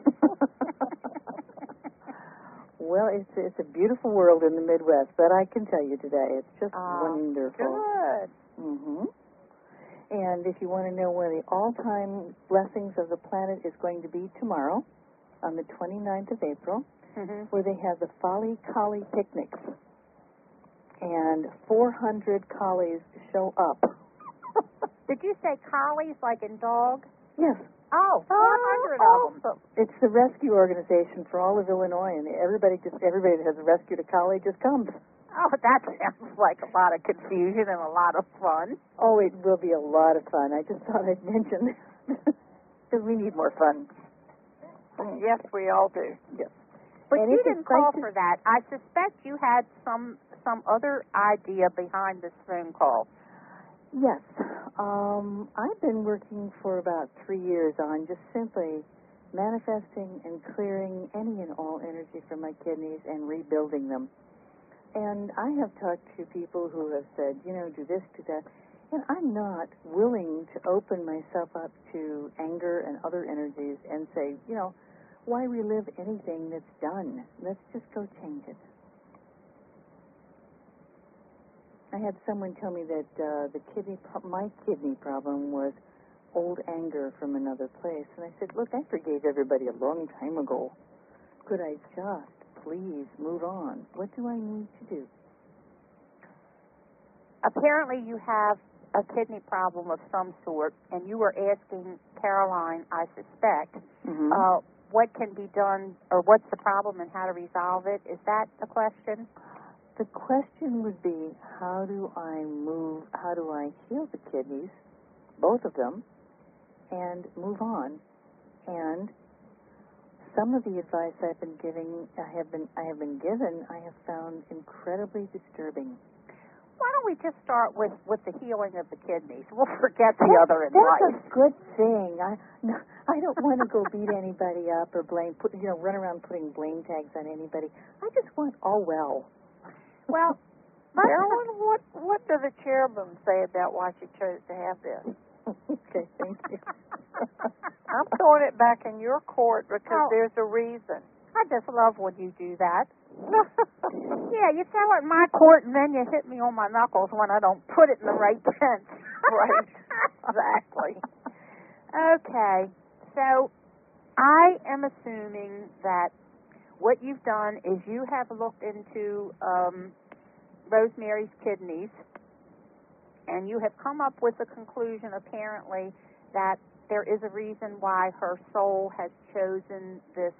Well, it's a beautiful world in the Midwest, that I can tell you today. It's just wonderful. Good. Mm-hmm. And if you want to know where the all-time blessings of the planet is going to be tomorrow, on the 29th of April, where they have the Folly Collie picnics. And 400 collies show up. Did you say collies like in dog? Yes. Oh, 400 of them. It's the rescue organization for all of Illinois, and everybody that has rescued a collie just comes. Oh, that sounds like a lot of confusion and a lot of fun. Oh, it will be a lot of fun. I just thought I'd mention because we need more fun. Yes, we all do. Yes. But you didn't call for that. I suspect you had some other idea behind this phone call. Yes. I've been working for about 3 years on just simply manifesting and clearing any and all energy from my kidneys and rebuilding them. And I have talked to people who have said, do this, do that. And I'm not willing to open myself up to anger and other energies and say, why relive anything that's done? Let's just go change it. I had someone tell me that my kidney problem was old anger from another place. And I said, look, I forgave everybody a long time ago. Could I just please move on? What do I need to do? Apparently you have a kidney problem of some sort, and you were asking Caroline, I suspect, what can be done, or what's the problem and how to resolve it. Is that the question? The question would be, how do I heal the kidneys, both of them, and move on? And some of the advice I have been given, I have found incredibly disturbing. Why don't we just start with the healing of the kidneys? We'll forget the other advice. That's a good thing. I don't want to go beat anybody up or run around putting blame tags on anybody. I just want all well. Well, Carolyn, what do the cherubim say about why she chose to have this? Okay, thank you. I'm throwing it back in your court because there's a reason. I just love when you do that. Yeah, you throw it in my court and then you hit me on my knuckles when I don't put it in the right sense. Right. Exactly. Okay. So I am assuming that what you've done is you have looked into Rosemary's kidneys, and you have come up with a conclusion, apparently, that there is a reason why her soul has chosen this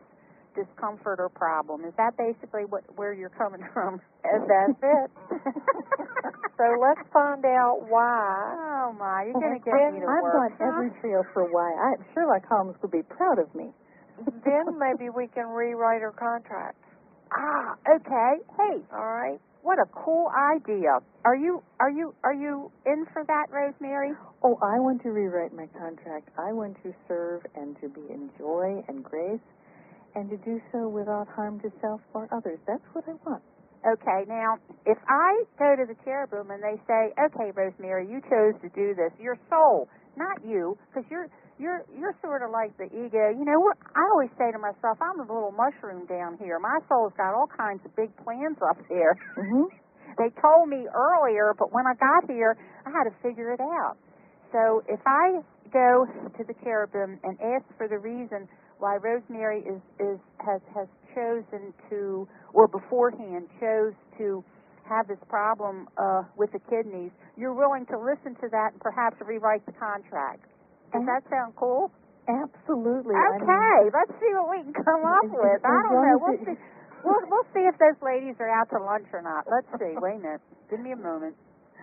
discomfort or problem. Is that basically where you're coming from? That's it. So let's find out why. Oh my, you're going to get me to I've work. gone every trail for why. Sherlock Holmes would be proud of me. Then maybe we can rewrite her contract. Ah, okay. Hey, All right. what a cool idea. Are you in for that, Rosemary? Oh, I want to rewrite my contract. I want to serve and to be in joy and grace, and to do so without harm to self or others. That's what I want. Okay, now, if I go to the cherubim and they say, okay, Rosemary, you chose to do this, your soul, not you, because you're sort of like the ego. You know, I always say to myself, I'm a little mushroom down here. My soul's got all kinds of big plans up there. Mm-hmm. They told me earlier, but when I got here, I had to figure it out. So if I go to the cherubim and ask for the reason why Rosemary has chosen to, or beforehand chose to have this problem with the kidneys, you're willing to listen to that and perhaps rewrite the contract. Does that sound cool? Absolutely. Okay, let's see what we can come up with. I don't know. We'll see. We'll see if those ladies are out to lunch or not. Let's see. Wait a minute. Give me a moment.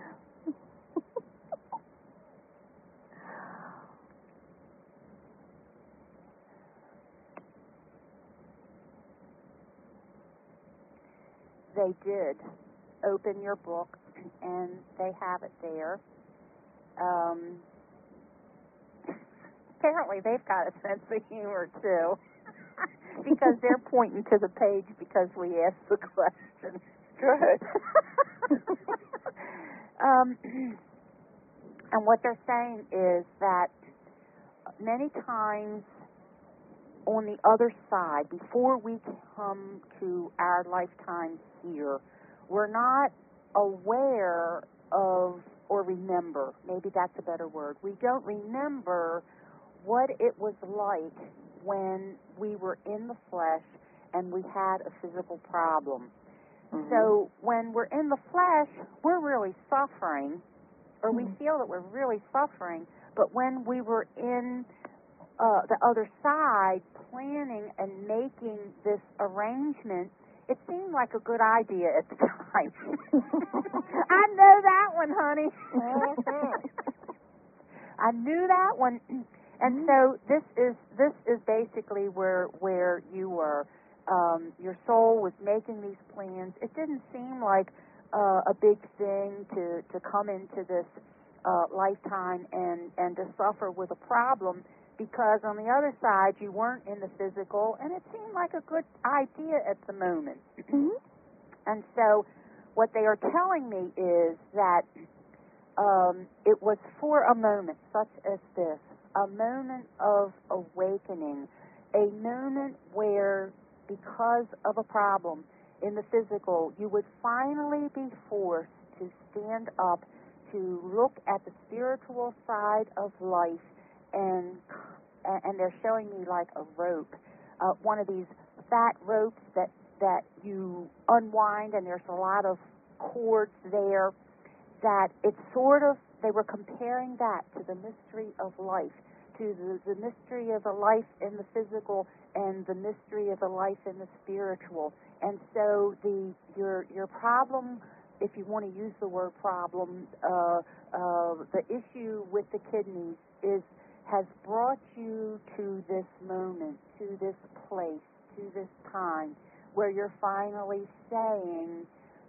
They did open your book, and they have it there. Apparently, they've got a sense of humor, too, because they're pointing to the page because we asked the question. Good. And what they're saying is that many times on the other side, before we come to our lifetime here, we're not aware of, or remember, maybe that's a better word, we don't remember what it was like when we were in the flesh and we had a physical problem. Mm-hmm. So when we're in the flesh, we're really suffering, or we feel that we're really suffering, but when we were in the other side, planning and making this arrangement, it seemed like a good idea at the time. I know that one, honey. I knew that one. And so this is basically where you were. Your soul was making these plans. It didn't seem like a big thing to come into this lifetime and to suffer with a problem, because on the other side you weren't in the physical, and it seemed like a good idea at the moment. Mm-hmm. And so what they are telling me is that it was for a moment such as this, a moment of awakening, a moment where, because of a problem in the physical, you would finally be forced to stand up, to look at the spiritual side of life, and they're showing me like a rope, one of these fat ropes that you unwind, and there's a lot of cords there, that it's sort of, they were comparing that to the mystery of life, to the mystery of the life in the physical and the mystery of the life in the spiritual. And so your problem, if you want to use the word problem, the issue with the kidneys has brought you to this moment, to this place, to this time, where you're finally saying,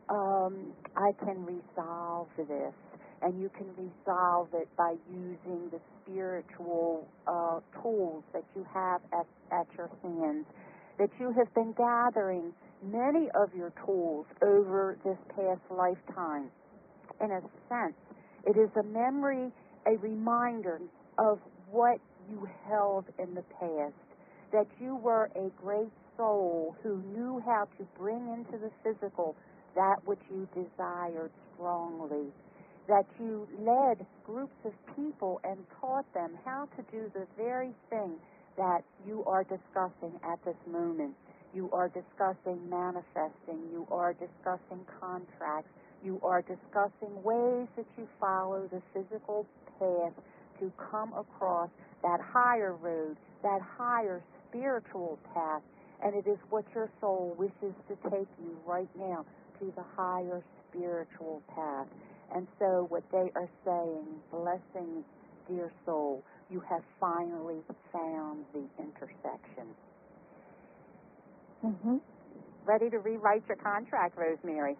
I can resolve this. And you can resolve it by using the spiritual tools that you have at your hands, that you have been gathering many of your tools over this past lifetime. In a sense, it is a memory, a reminder of what you held in the past, that you were a great soul who knew how to bring into the physical that which you desired strongly, that you led groups of people and taught them how to do the very thing that you are discussing at this moment. You are discussing manifesting. You are discussing contracts. You are discussing ways that you follow the physical path to come across that higher road, that higher spiritual path. and it is what your soul wishes to take you right now to the higher spiritual path. And so what they are saying, blessings, dear soul, you have finally found the intersection. Mm-hmm. Ready to rewrite your contract, Rosemary?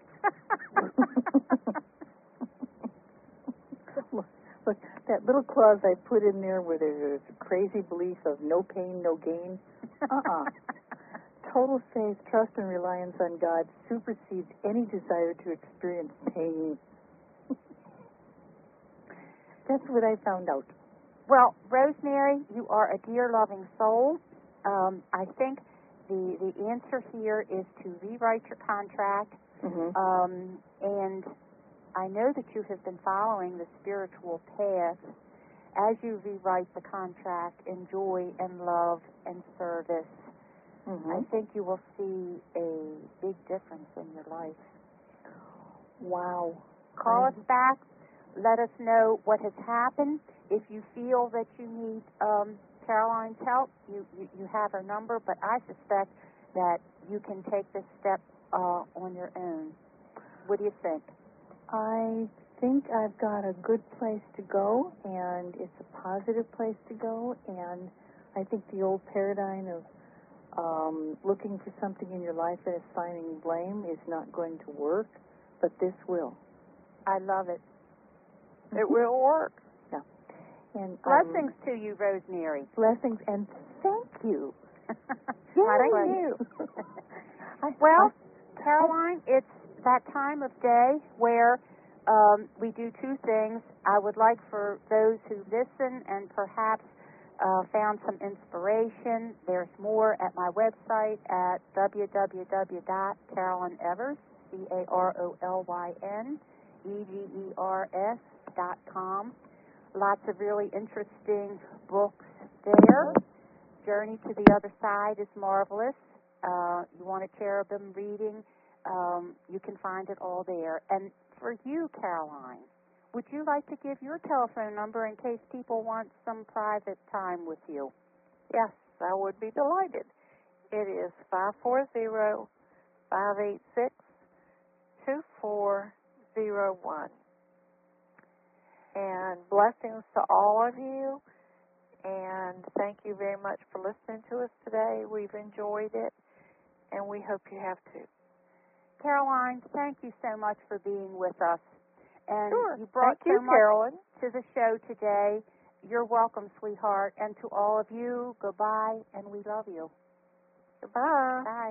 Look, that little clause I put in there where there's a crazy belief of no pain, no gain. Total faith, trust, and reliance on God supersedes any desire to experience pain. That's what I found out. Well, Rosemary, you are a dear, loving soul. I think the answer here is to rewrite your contract. Mm-hmm. And I know that you have been following the spiritual path. As you rewrite the contract in joy and love and service, Mm-hmm. I think you will see a big difference in your life. Wow. Call us back. Let us know what has happened. If you feel that you need Caroline's help, you have her number, but I suspect that you can take this step on your own. What do you think? I think I've got a good place to go, and it's a positive place to go, and I think the old paradigm of looking for something in your life and assigning blame is not going to work, but this will. I love it. It will work. Yeah. And blessings to you, Rosemary. Blessings, and thank you. Thank you. Well, Caroline, it's that time of day where we do two things. I would like for those who listen and perhaps found some inspiration. There's more at my website at www.carolynevers, CarolynEvers.com. Lots of really interesting books there. Journey to the Other Side is marvelous. You want a cherubim reading, you can find it all there. And for you, Caroline, would you like to give your telephone number in case people want some private time with you? Yes, I would be delighted. It is 540-586-2401. And blessings to all of you. And thank you very much for listening to us today. We've enjoyed it, and we hope you have too. Caroline, thank you so much for being with us. And Sure. you brought Thank you, so much Carolyn. to the show today. You're welcome, sweetheart. And to all of you, goodbye, and we love you. Goodbye. Bye.